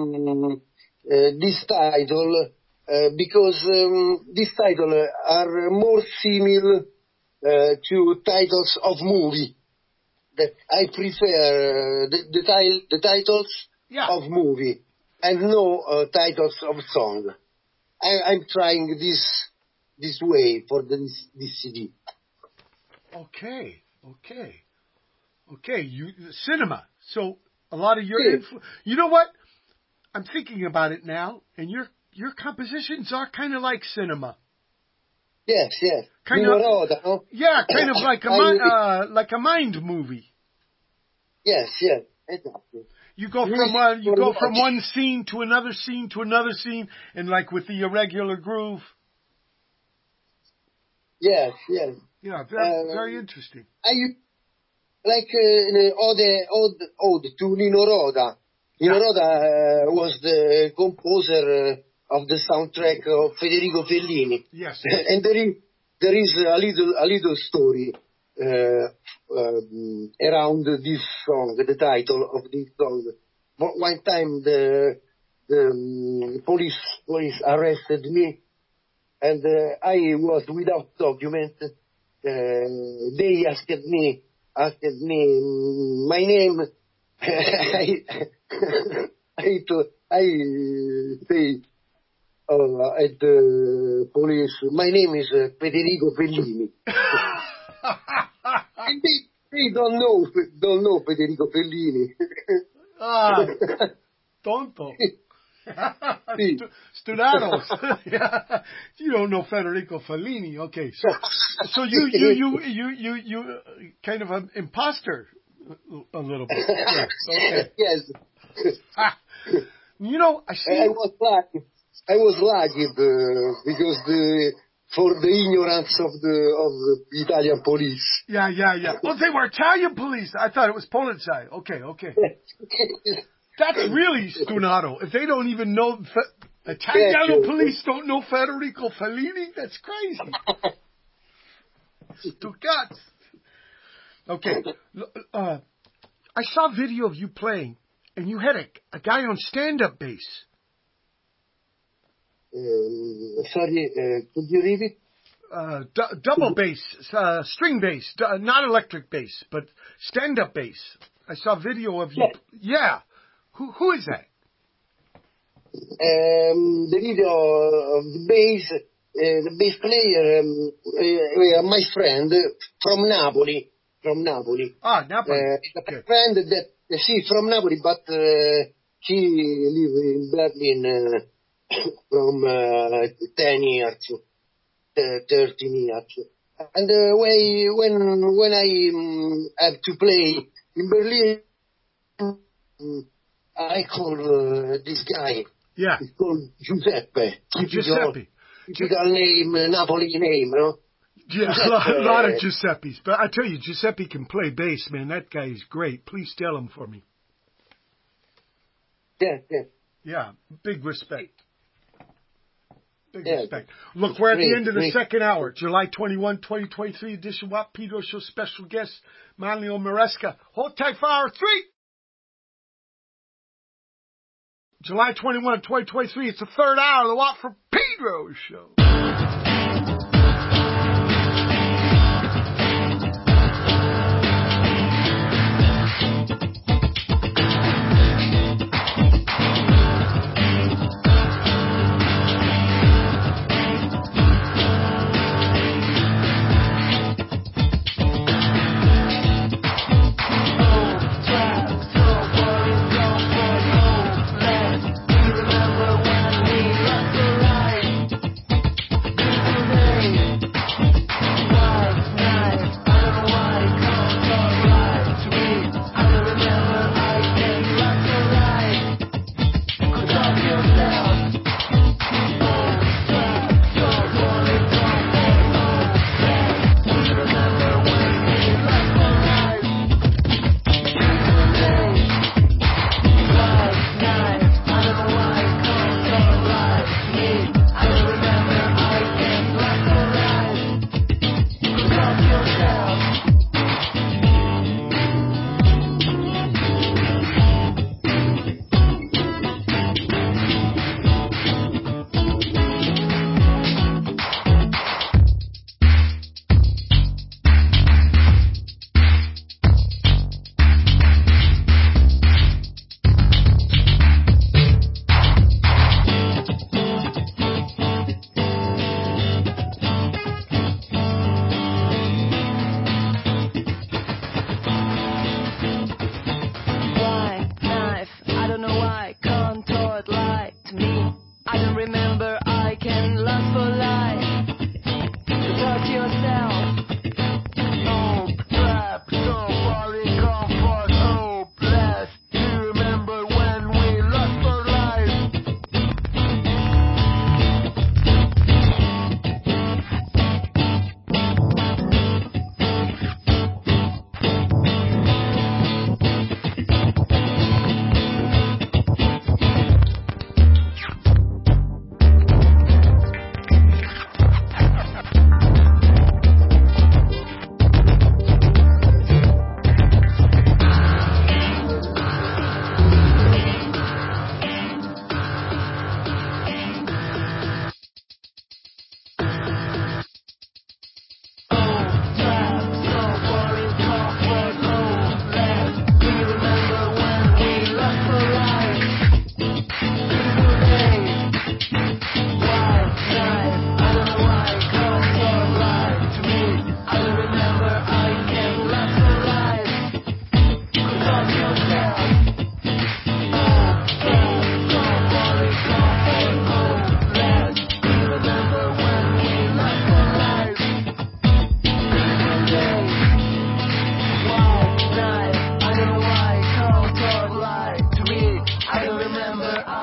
this title because these titles are more similar to titles of movie. That I prefer the titles of movie and no titles of song. I'm trying this way for this CD. Okay. Cinema. So a lot of your you know what? I'm thinking about it now, and you're your compositions are kind of like cinema. Yes, yes. Kind Nino of, Rota, no? yeah, kind of like like a mind movie. Yes, yes, exactly. You go from one scene to another scene to another scene, and like with the irregular groove. Yes, yes. Yeah, very interesting. I like ode to Nino Rota. Nino Rota was the composer of the soundtrack of Federico Fellini. Yes. And there is a little story around this song, the title of this song. One time the police arrested me, and I was without document. They asked me my name. I say at the police, my name is Federico Fellini. And they don't know Federico Fellini. Ah, tonto. Studados. You don't know Federico Fellini. Okay, so you kind of an imposter a little bit. Yeah, okay. Yes. You know, I was lucky because for the ignorance of the Italian police. Yeah. Oh, they were Italian police. I thought it was Polizei. Okay. That's really Stunato. If they don't even know, Italiano police don't know Federico Fellini, that's crazy. Stucats. Okay. I saw a video of you playing, and you had a guy on stand-up bass. Sorry, could you read it? Double bass, string bass, not electric bass, but stand-up bass. I saw a video of you. Yeah. Who is that? The video of the bass player, my friend from Napoli. Ah, Napoli. Okay. A friend that, from Napoli, but he live in Berlin from 10 years, 13 years. And when I have to play in Berlin, I call this guy. Yeah. He's called Giuseppe. Giuseppe. Name, Napoli name, no? Yeah, a lot of Giuseppes. But I tell you, Giuseppe can play bass, man. That guy is great. Please tell him for me. Yeah. Yeah, big respect. Respect. Look, we're at the end of the second hour. July 21, 2023 edition Watt Pedro Show special guest, Manlio Maresca. Hold tight for hour 3. July 21, 2023. It's the third hour of the Watt for Pedro Show.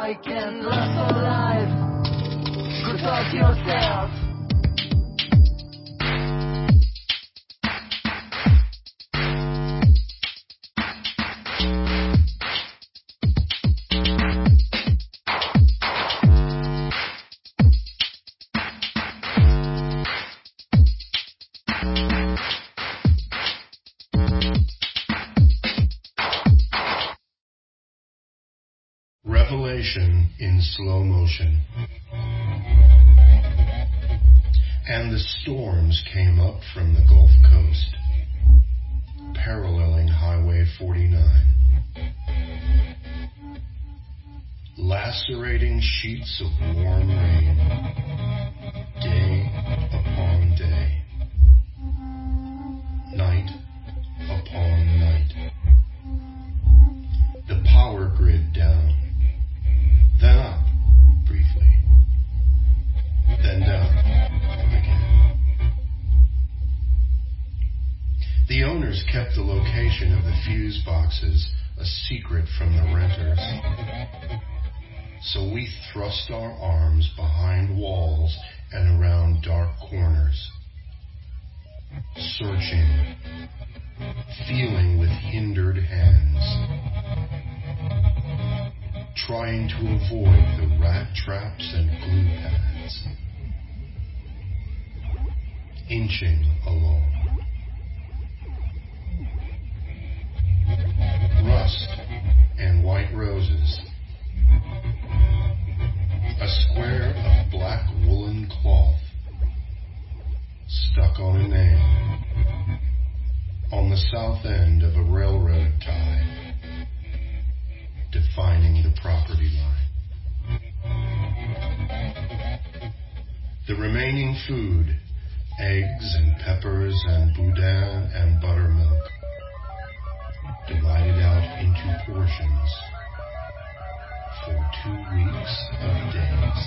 I can last alive. Good luck yourself. Revelation in slow motion. And the storms came up from the Gulf Coast, paralleling Highway 49. Lacerating sheets of warm rain, day upon day, night upon night. The power grid down, then up briefly, then down again. The owners kept the location of the fuse boxes a secret from the renters. So we thrust our arms behind walls and around dark corners, searching, feeling with hindered hands, trying to avoid the rat traps and glue pads, inching along. Rust and white roses, a square of black woolen cloth stuck on a nail on the south end of a railroad tie, defining the property line. The remaining food, eggs and peppers and boudin and buttermilk, divided out into portions for 2 weeks of days.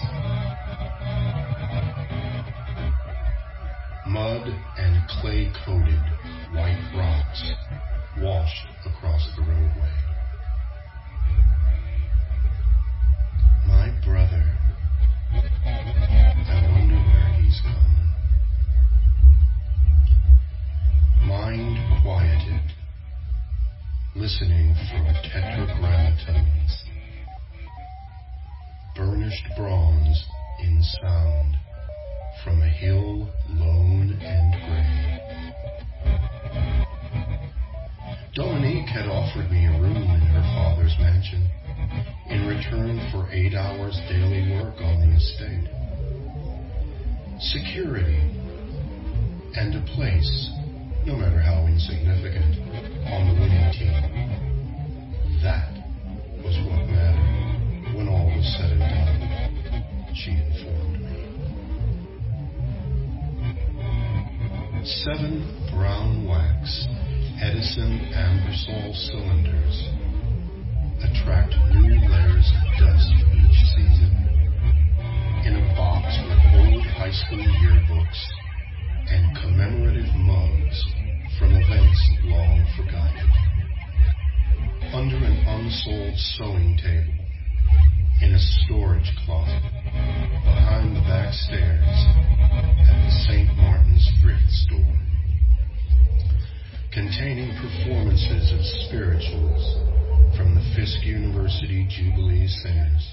Mud and clay-coated white rocks washed across the roadway. My brother, I wonder where he's gone. Mind quieted, listening for tetragrammatons, burnished bronze in sound from a hill lone and gray. Dominique had offered me a room in her father's mansion in return for 8 hours daily work on the estate, security, and a place, no matter how insignificant, on the winning team. That was what mattered when all was said and done, she informed me. 7 brown wax Edison Ambersol cylinders attract new layers of dust each season, in a box with old high school yearbooks and commemorative mugs from events long forgotten. Under an unsold sewing table, in a storage closet, behind the back stairs at the St. Martin's thrift store, containing performances of spirituals from the Fisk University Jubilee Singers.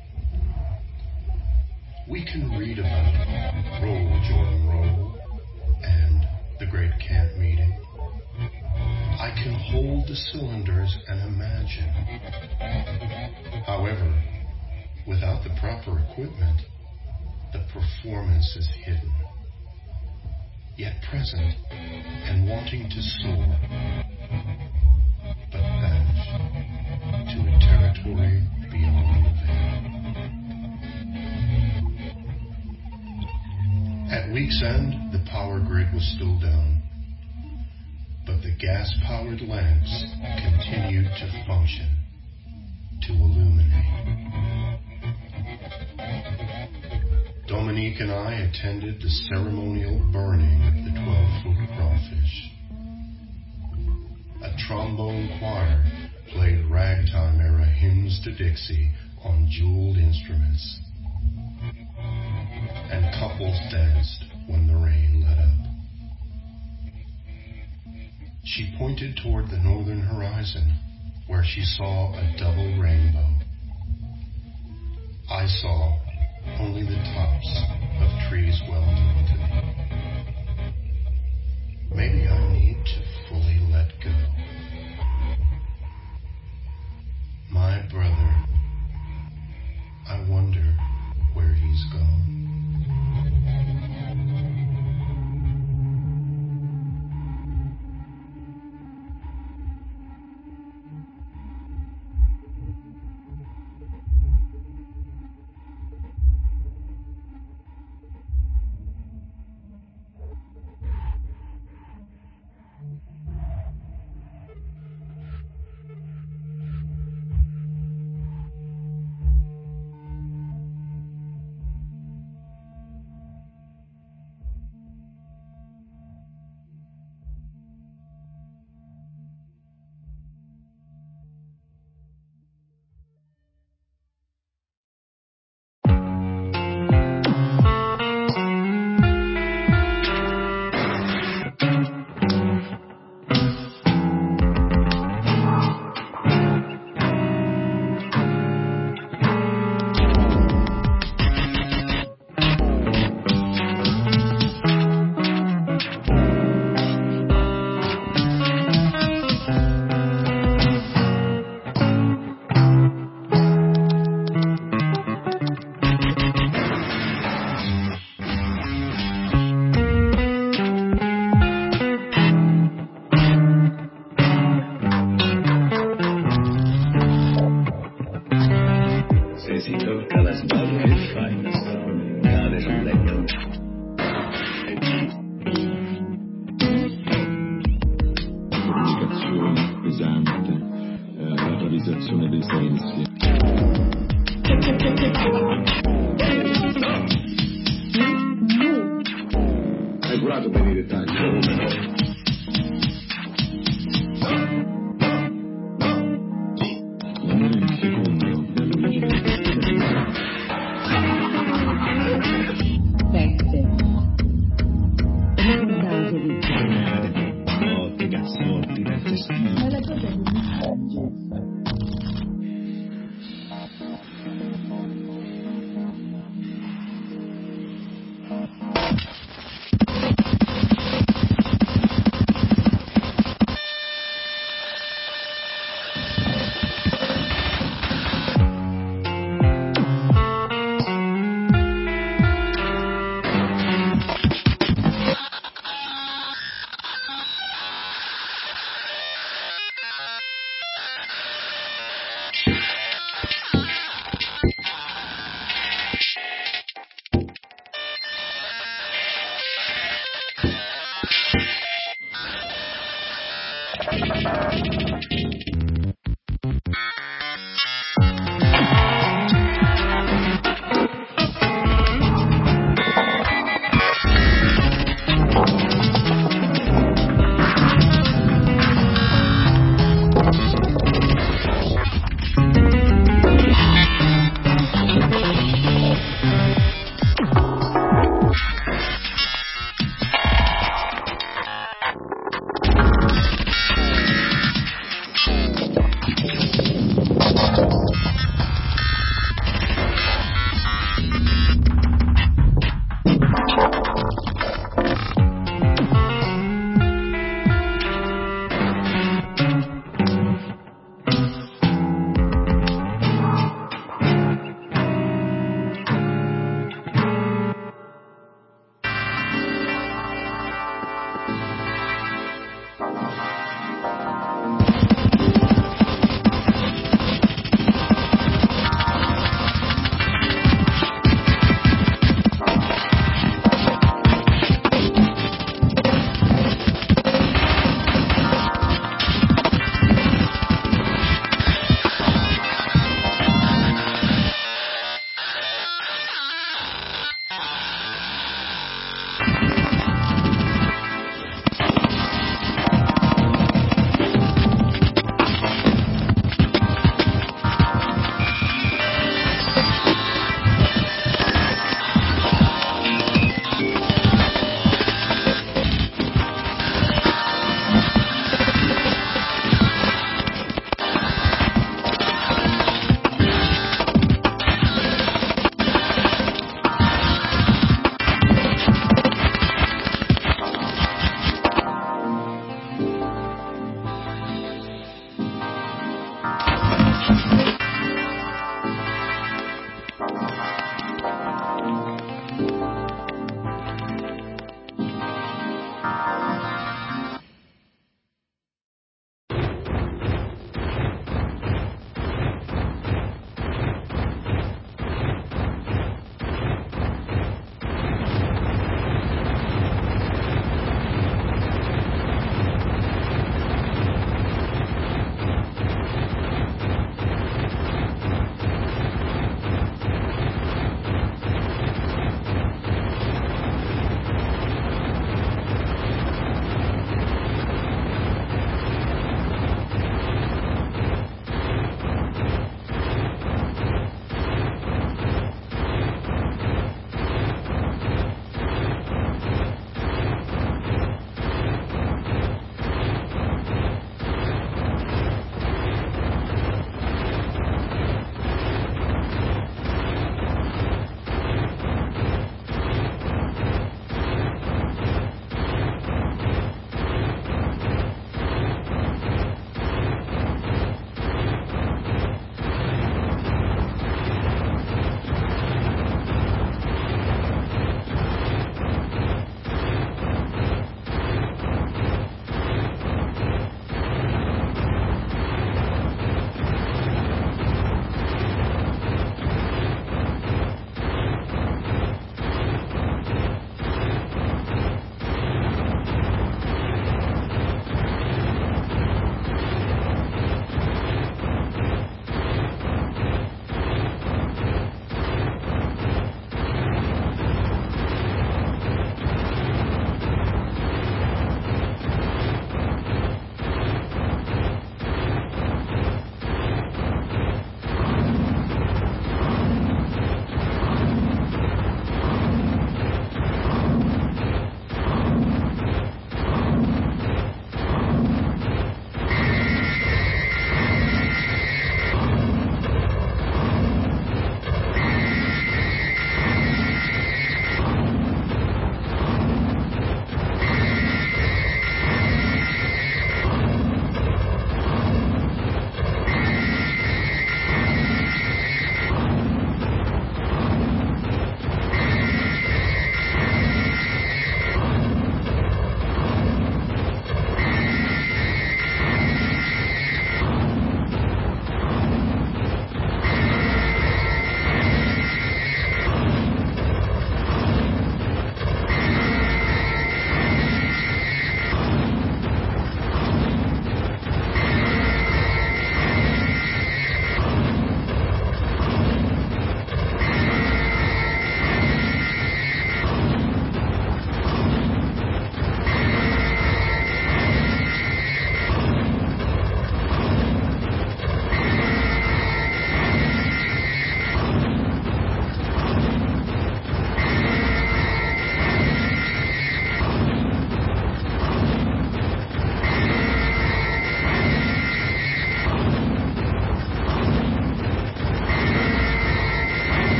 We can read about Roll, Jordan, Roll and the Great Camp Meeting. I can hold the cylinders and imagine. However, without the proper equipment, the performance is hidden, yet present and wanting to soar, but vanished to a territory beyond the veil. At week's end, the power grid was still down, but the gas-powered lamps continued to function, to illuminate. Dominique and I attended the ceremonial burning of the 12-foot crawfish. A trombone choir played ragtime-era hymns to Dixie on jeweled instruments, and couples danced when the rain let up. She pointed toward the northern horizon, where she saw a double rainbow. I saw only the tops of trees well known to me. Maybe I need to fully let go. My brother, I wonder where he's gone.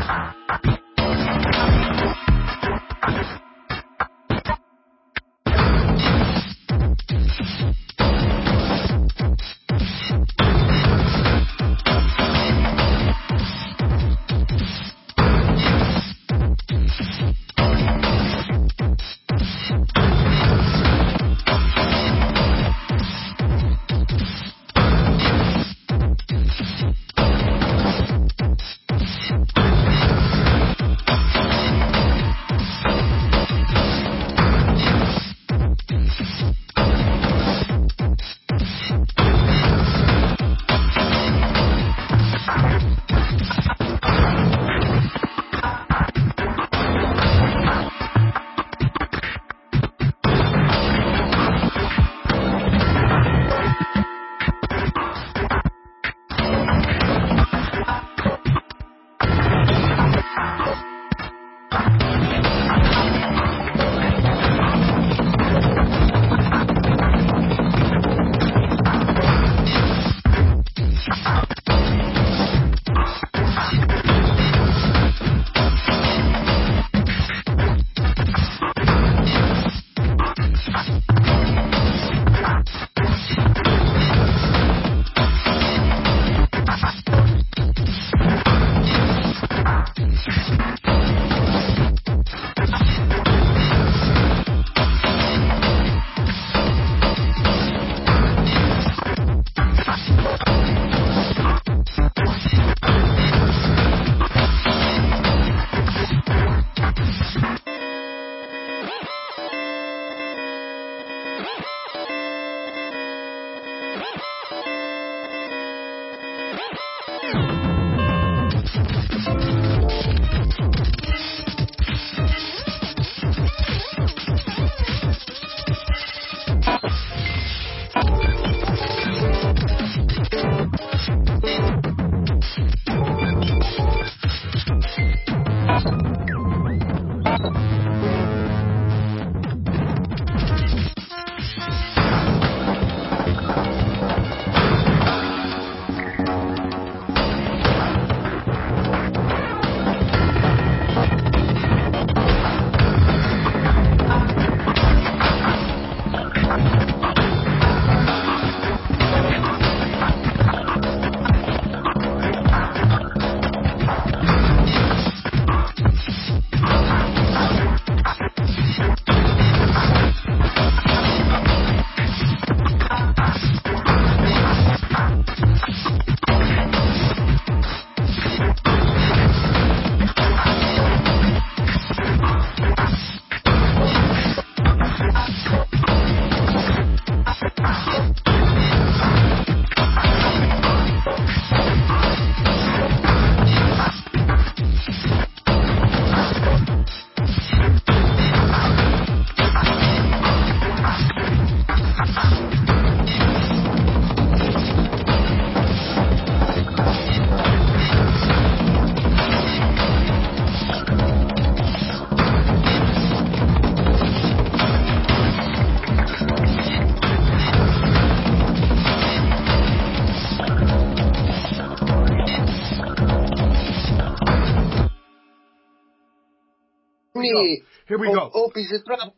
Me, Here we go. Hope is a Trap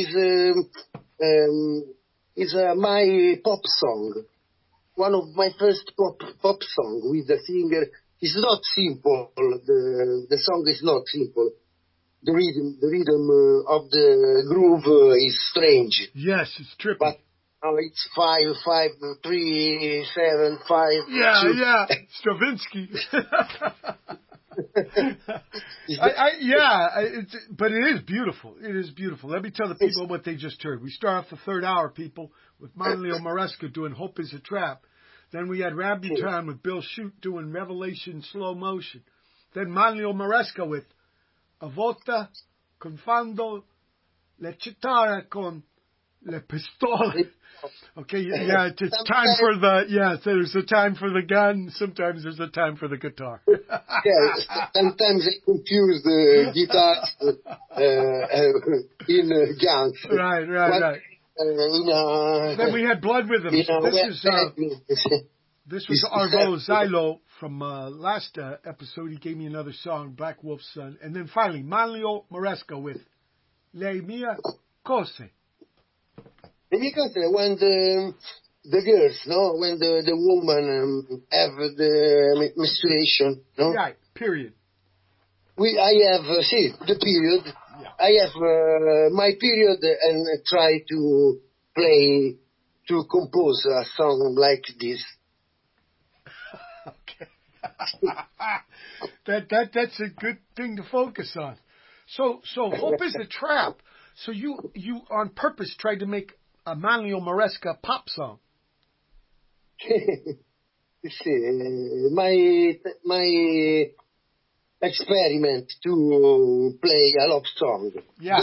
is my pop song. One of my first pop song with the singer. It's not simple. The song is not simple. The rhythm of the groove is strange. Yes, it's trippy. But it's 5, 5, 3, 7, 5. Yeah, 2. yeah, Stravinsky. But it is beautiful. It is beautiful. Let me tell the people what they just heard. We start off the third hour, people, with Manlio Maresca doing Hope is a Trap. Then we had Rambutan with Bill Shute doing Revelation slow motion. Then Manlio Maresca with A Volta Confando le Chitarra con le Pistole. Okay, yeah, it's time for so there's a time for the gun. Sometimes there's a time for the guitar. Sometimes I confuse the guitars in guns. Right. Then we had Blood Rhythms. This was Arvo Zylo from last episode. He gave me another song, Black Wolf's Son. And then finally, Manlio Maresca with Le Mie Cose. Because when the girls, no, when the woman have the menstruation, no? Right, period. I have, the period. Yeah. I have my period and try to compose a song like this. Okay. That's a good thing to focus on. So Hope is a Trap. So you on purpose tried to make a Manlio Maresca pop song. My experiment to play a love song. Yeah,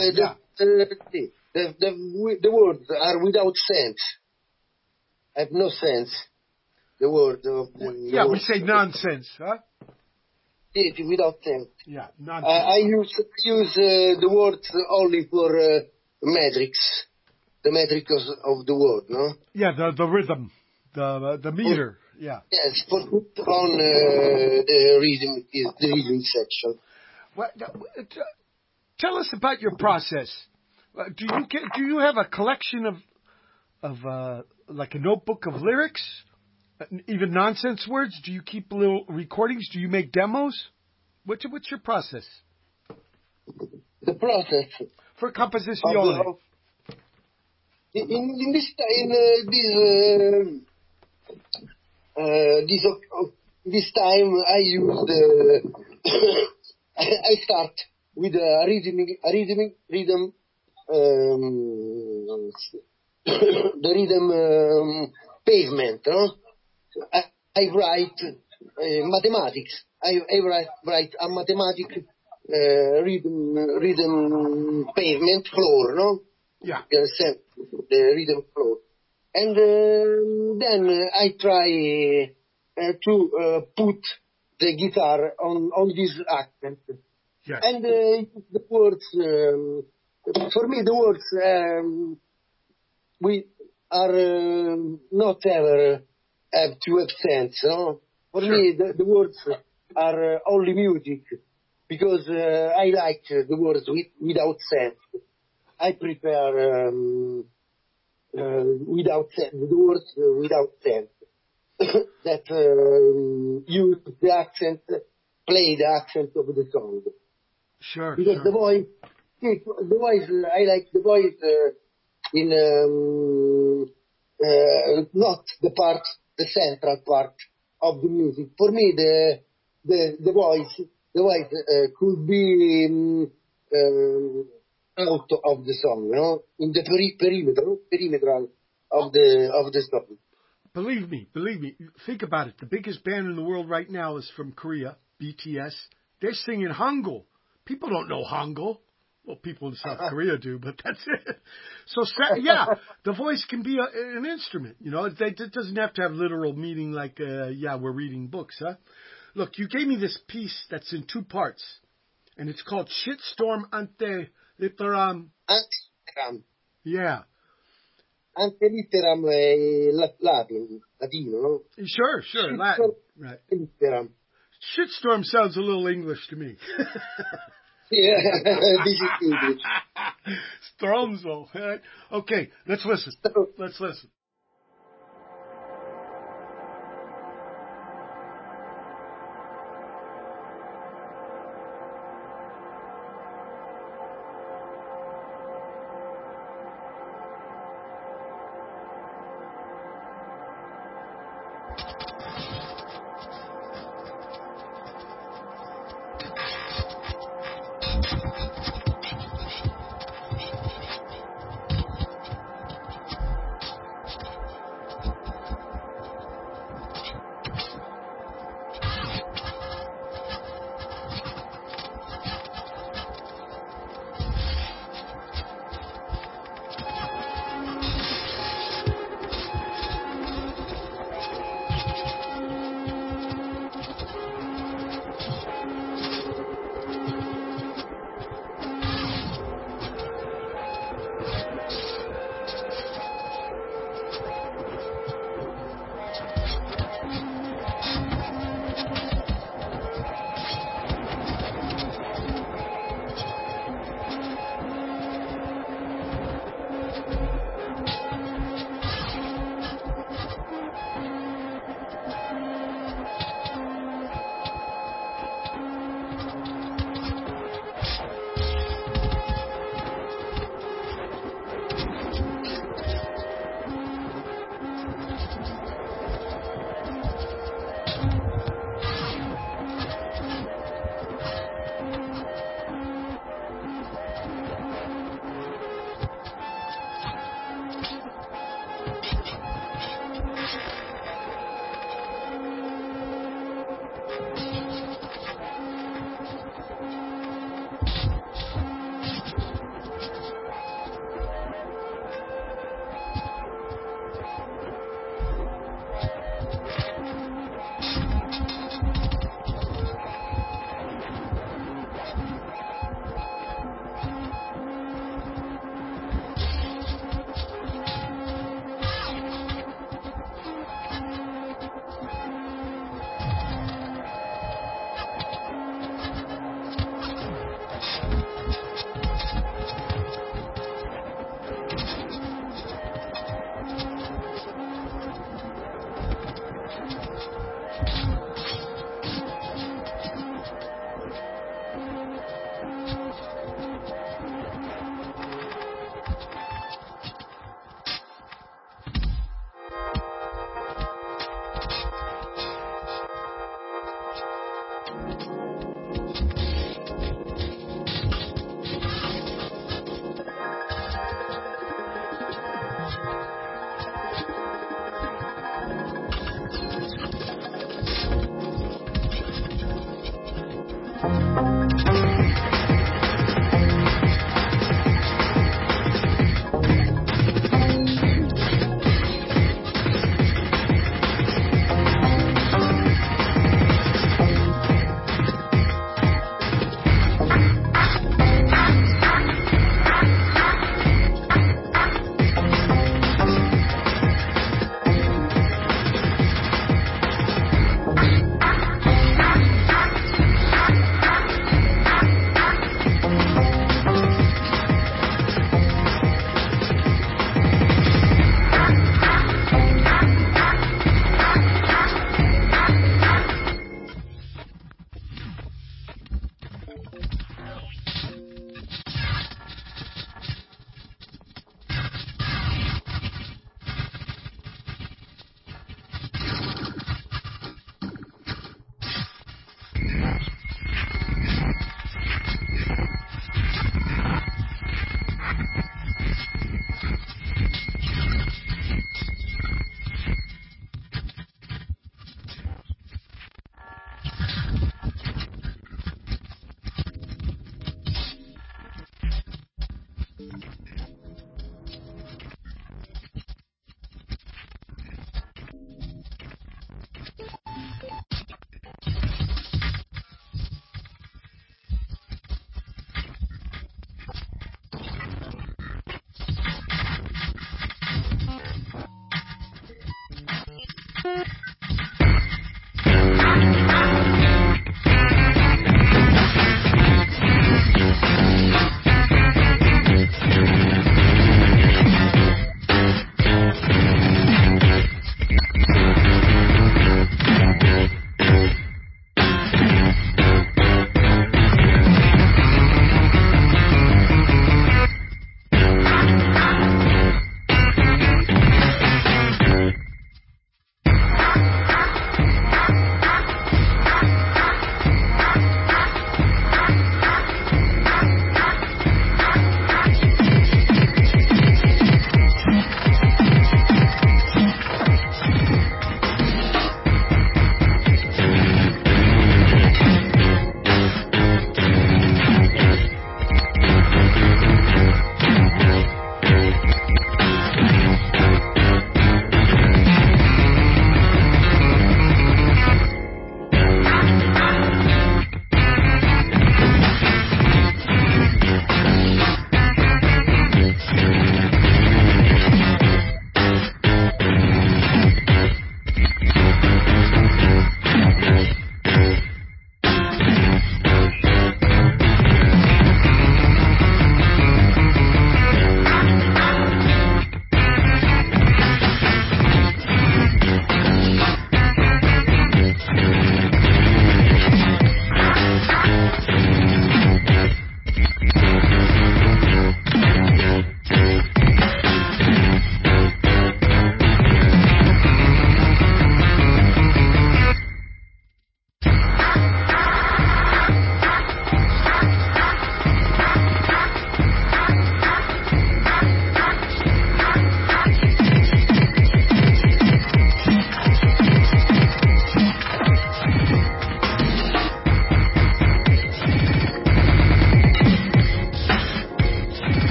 the words are without sense. Have no sense. The word. We say nonsense, huh? Without sense. Yeah, nonsense. I use the words only for metrics. The metrics of the word, no? Yeah, the rhythm, the meter. Yeah. Yes, put on the rhythm section. Well, tell us about your process. Do you have a collection of like a notebook of lyrics, even nonsense words? Do you keep little recordings? Do you make demos? What's your process? The process for composizione. In this time I used I start with a rhythm the rhythm pavement, no? I write mathematics. I write a mathematic rhythm pavement floor, no? Yeah. You understand? The rhythm floor. And then I try to put the guitar on this accent. Yes. And the words, for me, the words, we are not ever have to have sense, no? For me, the words are only music, because I like the words without sense. I prepare without sense, the words without sense. That use the accent, play the accent of the song. Sure. Because the voice, I like the voice in not the central part of the music. For me, the voice could be out of the song, you know, in the perimeter of the song. Believe me. Think about it. The biggest band in the world right now is from Korea, BTS. They're singing Hangul. People don't know Hangul. Well, people in South Korea do, but that's it. So, yeah, the voice can be an instrument. You know, it doesn't have to have literal meaning like, we're reading books, huh? Look, you gave me this piece that's in 2 parts, and it's called Shitstorm Ante Litteram. Antelitteram. Yeah. Antelitteram Latino, no? Sure, Latin. Right. Antelitteram. Shitstorm sounds a little English to me. Yeah, this is English. Stromzo, right? Okay, let's listen.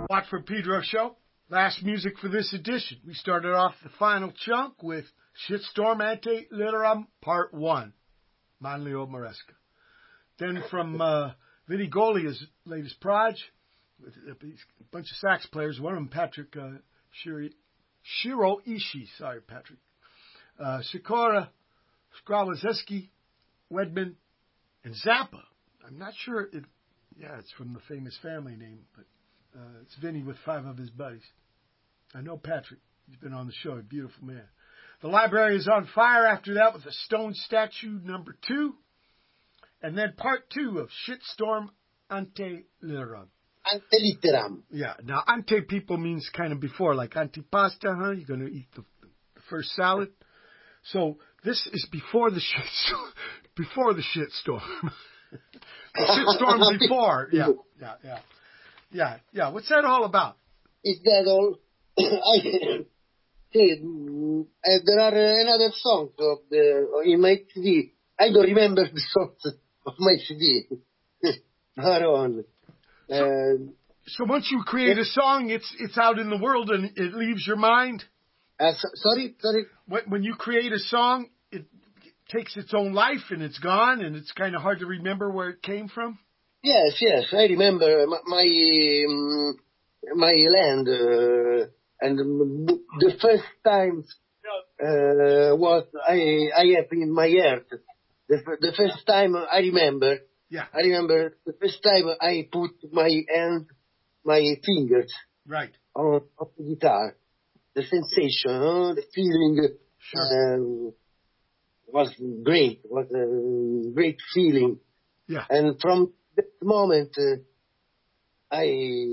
Watford Pedro Show. Last music for this edition. We started off the final chunk with Shitstorm Ante Litteram Part 1, Manlio Maresca. Then from Vinny Golia's latest proj, with a bunch of sax players, one of them Patrick Shiro Ishii, sorry Patrick, Sikora, Skrawazewski, Wedman, and Zappa. I'm not sure it's from the famous family name, but it's Vinny with 5 of his buddies. I know Patrick. He's been on the show. A beautiful man. The library is on fire after that with a stone statue number 2. And then part 2 of Shitstorm Ante Litteram. Ante Litteram. Yeah. Now, ante people means kind of before, like antipasta, huh? You're going to eat the first salad. So this is before the shitstorm. Before the shitstorm. The shitstorm before. Yeah. What's that all about? Is that all? There are another songs in my CD. I don't remember the songs of my CD. Baron. So once you create a song, it's out in the world and it leaves your mind? Sorry? When you create a song, it takes its own life and it's gone and it's kind of hard to remember where it came from? Yes. I remember my land, and the first time what I have in my heart. The first time I remember. Yeah. I remember the first time I put my fingers right on the guitar. The sensation, the feeling was great. Was a great feeling. Yeah. And from that moment, I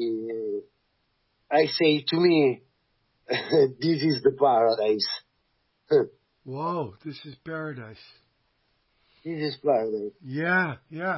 say to me, this is the paradise. Whoa, this is paradise. This is paradise. Yeah.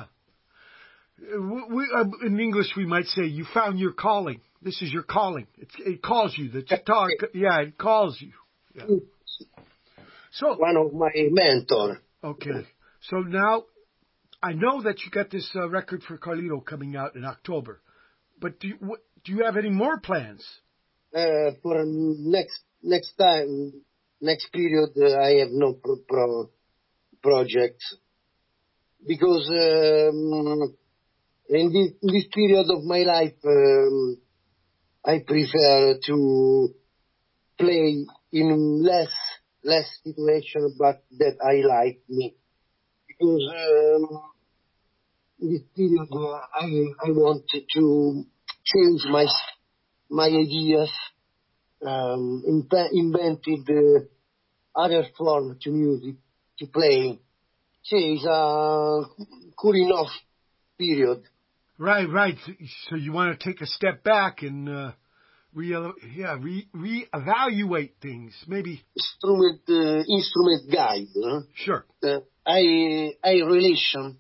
In English, we might say, you found your calling. This is your calling. It calls you. The guitar, it calls you. Yeah. So one of my mentors. Okay. So now, I know that you got this record for Carlito coming out in October, but do you have any more plans? For next time, next period, I have no projects because in this period of my life, I prefer to play in less situation, but that I like me. Because in this period, I want to change my ideas, invented other form to music, to play. It's a cool enough period. Right. So you want to take a step back and reevaluate things, maybe. Instrument guide. Huh? Sure. My relation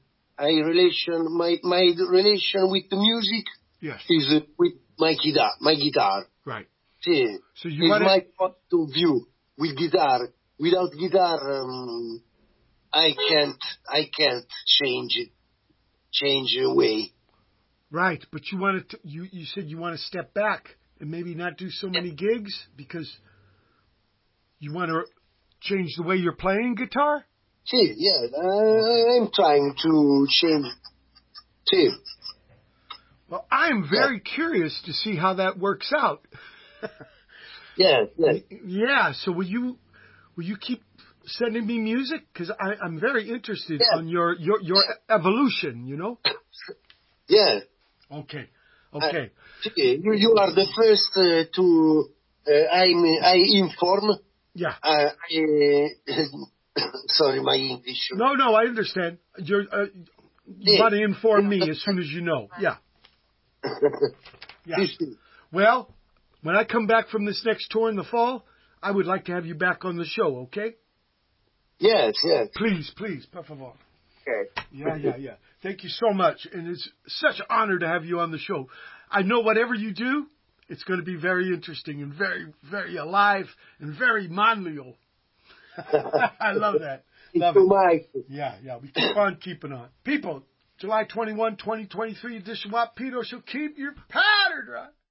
with the music. Yes. Is with my guitar. Right. See, so you want my point of view with guitar. Without guitar, I can't change away. Right, but you want to. You said you want to step back and maybe not do so many gigs because you want to change the way you're playing guitar. See, I'm trying to change. See. Well, I'm very curious to see how that works out. Yes. Yeah. So will you keep sending me music? Because I'm very interested on your evolution. You know. Yeah. Okay. You are the first to I inform. Yeah. Sorry, my English. No, I understand. You want to inform me as soon as you know. Yeah. Yeah. Well, when I come back from this next tour in the fall, I would like to have you back on the show, okay? Yes. Please, per favor. Okay. Yeah. Thank you so much. And it's such an honor to have you on the show. I know whatever you do, it's going to be very interesting and very, very alive and very manlio. I love that. Love it. Yeah. We keep on keeping on. People, July 21, 2023 edition Watt Pedo shall keep your powder dry.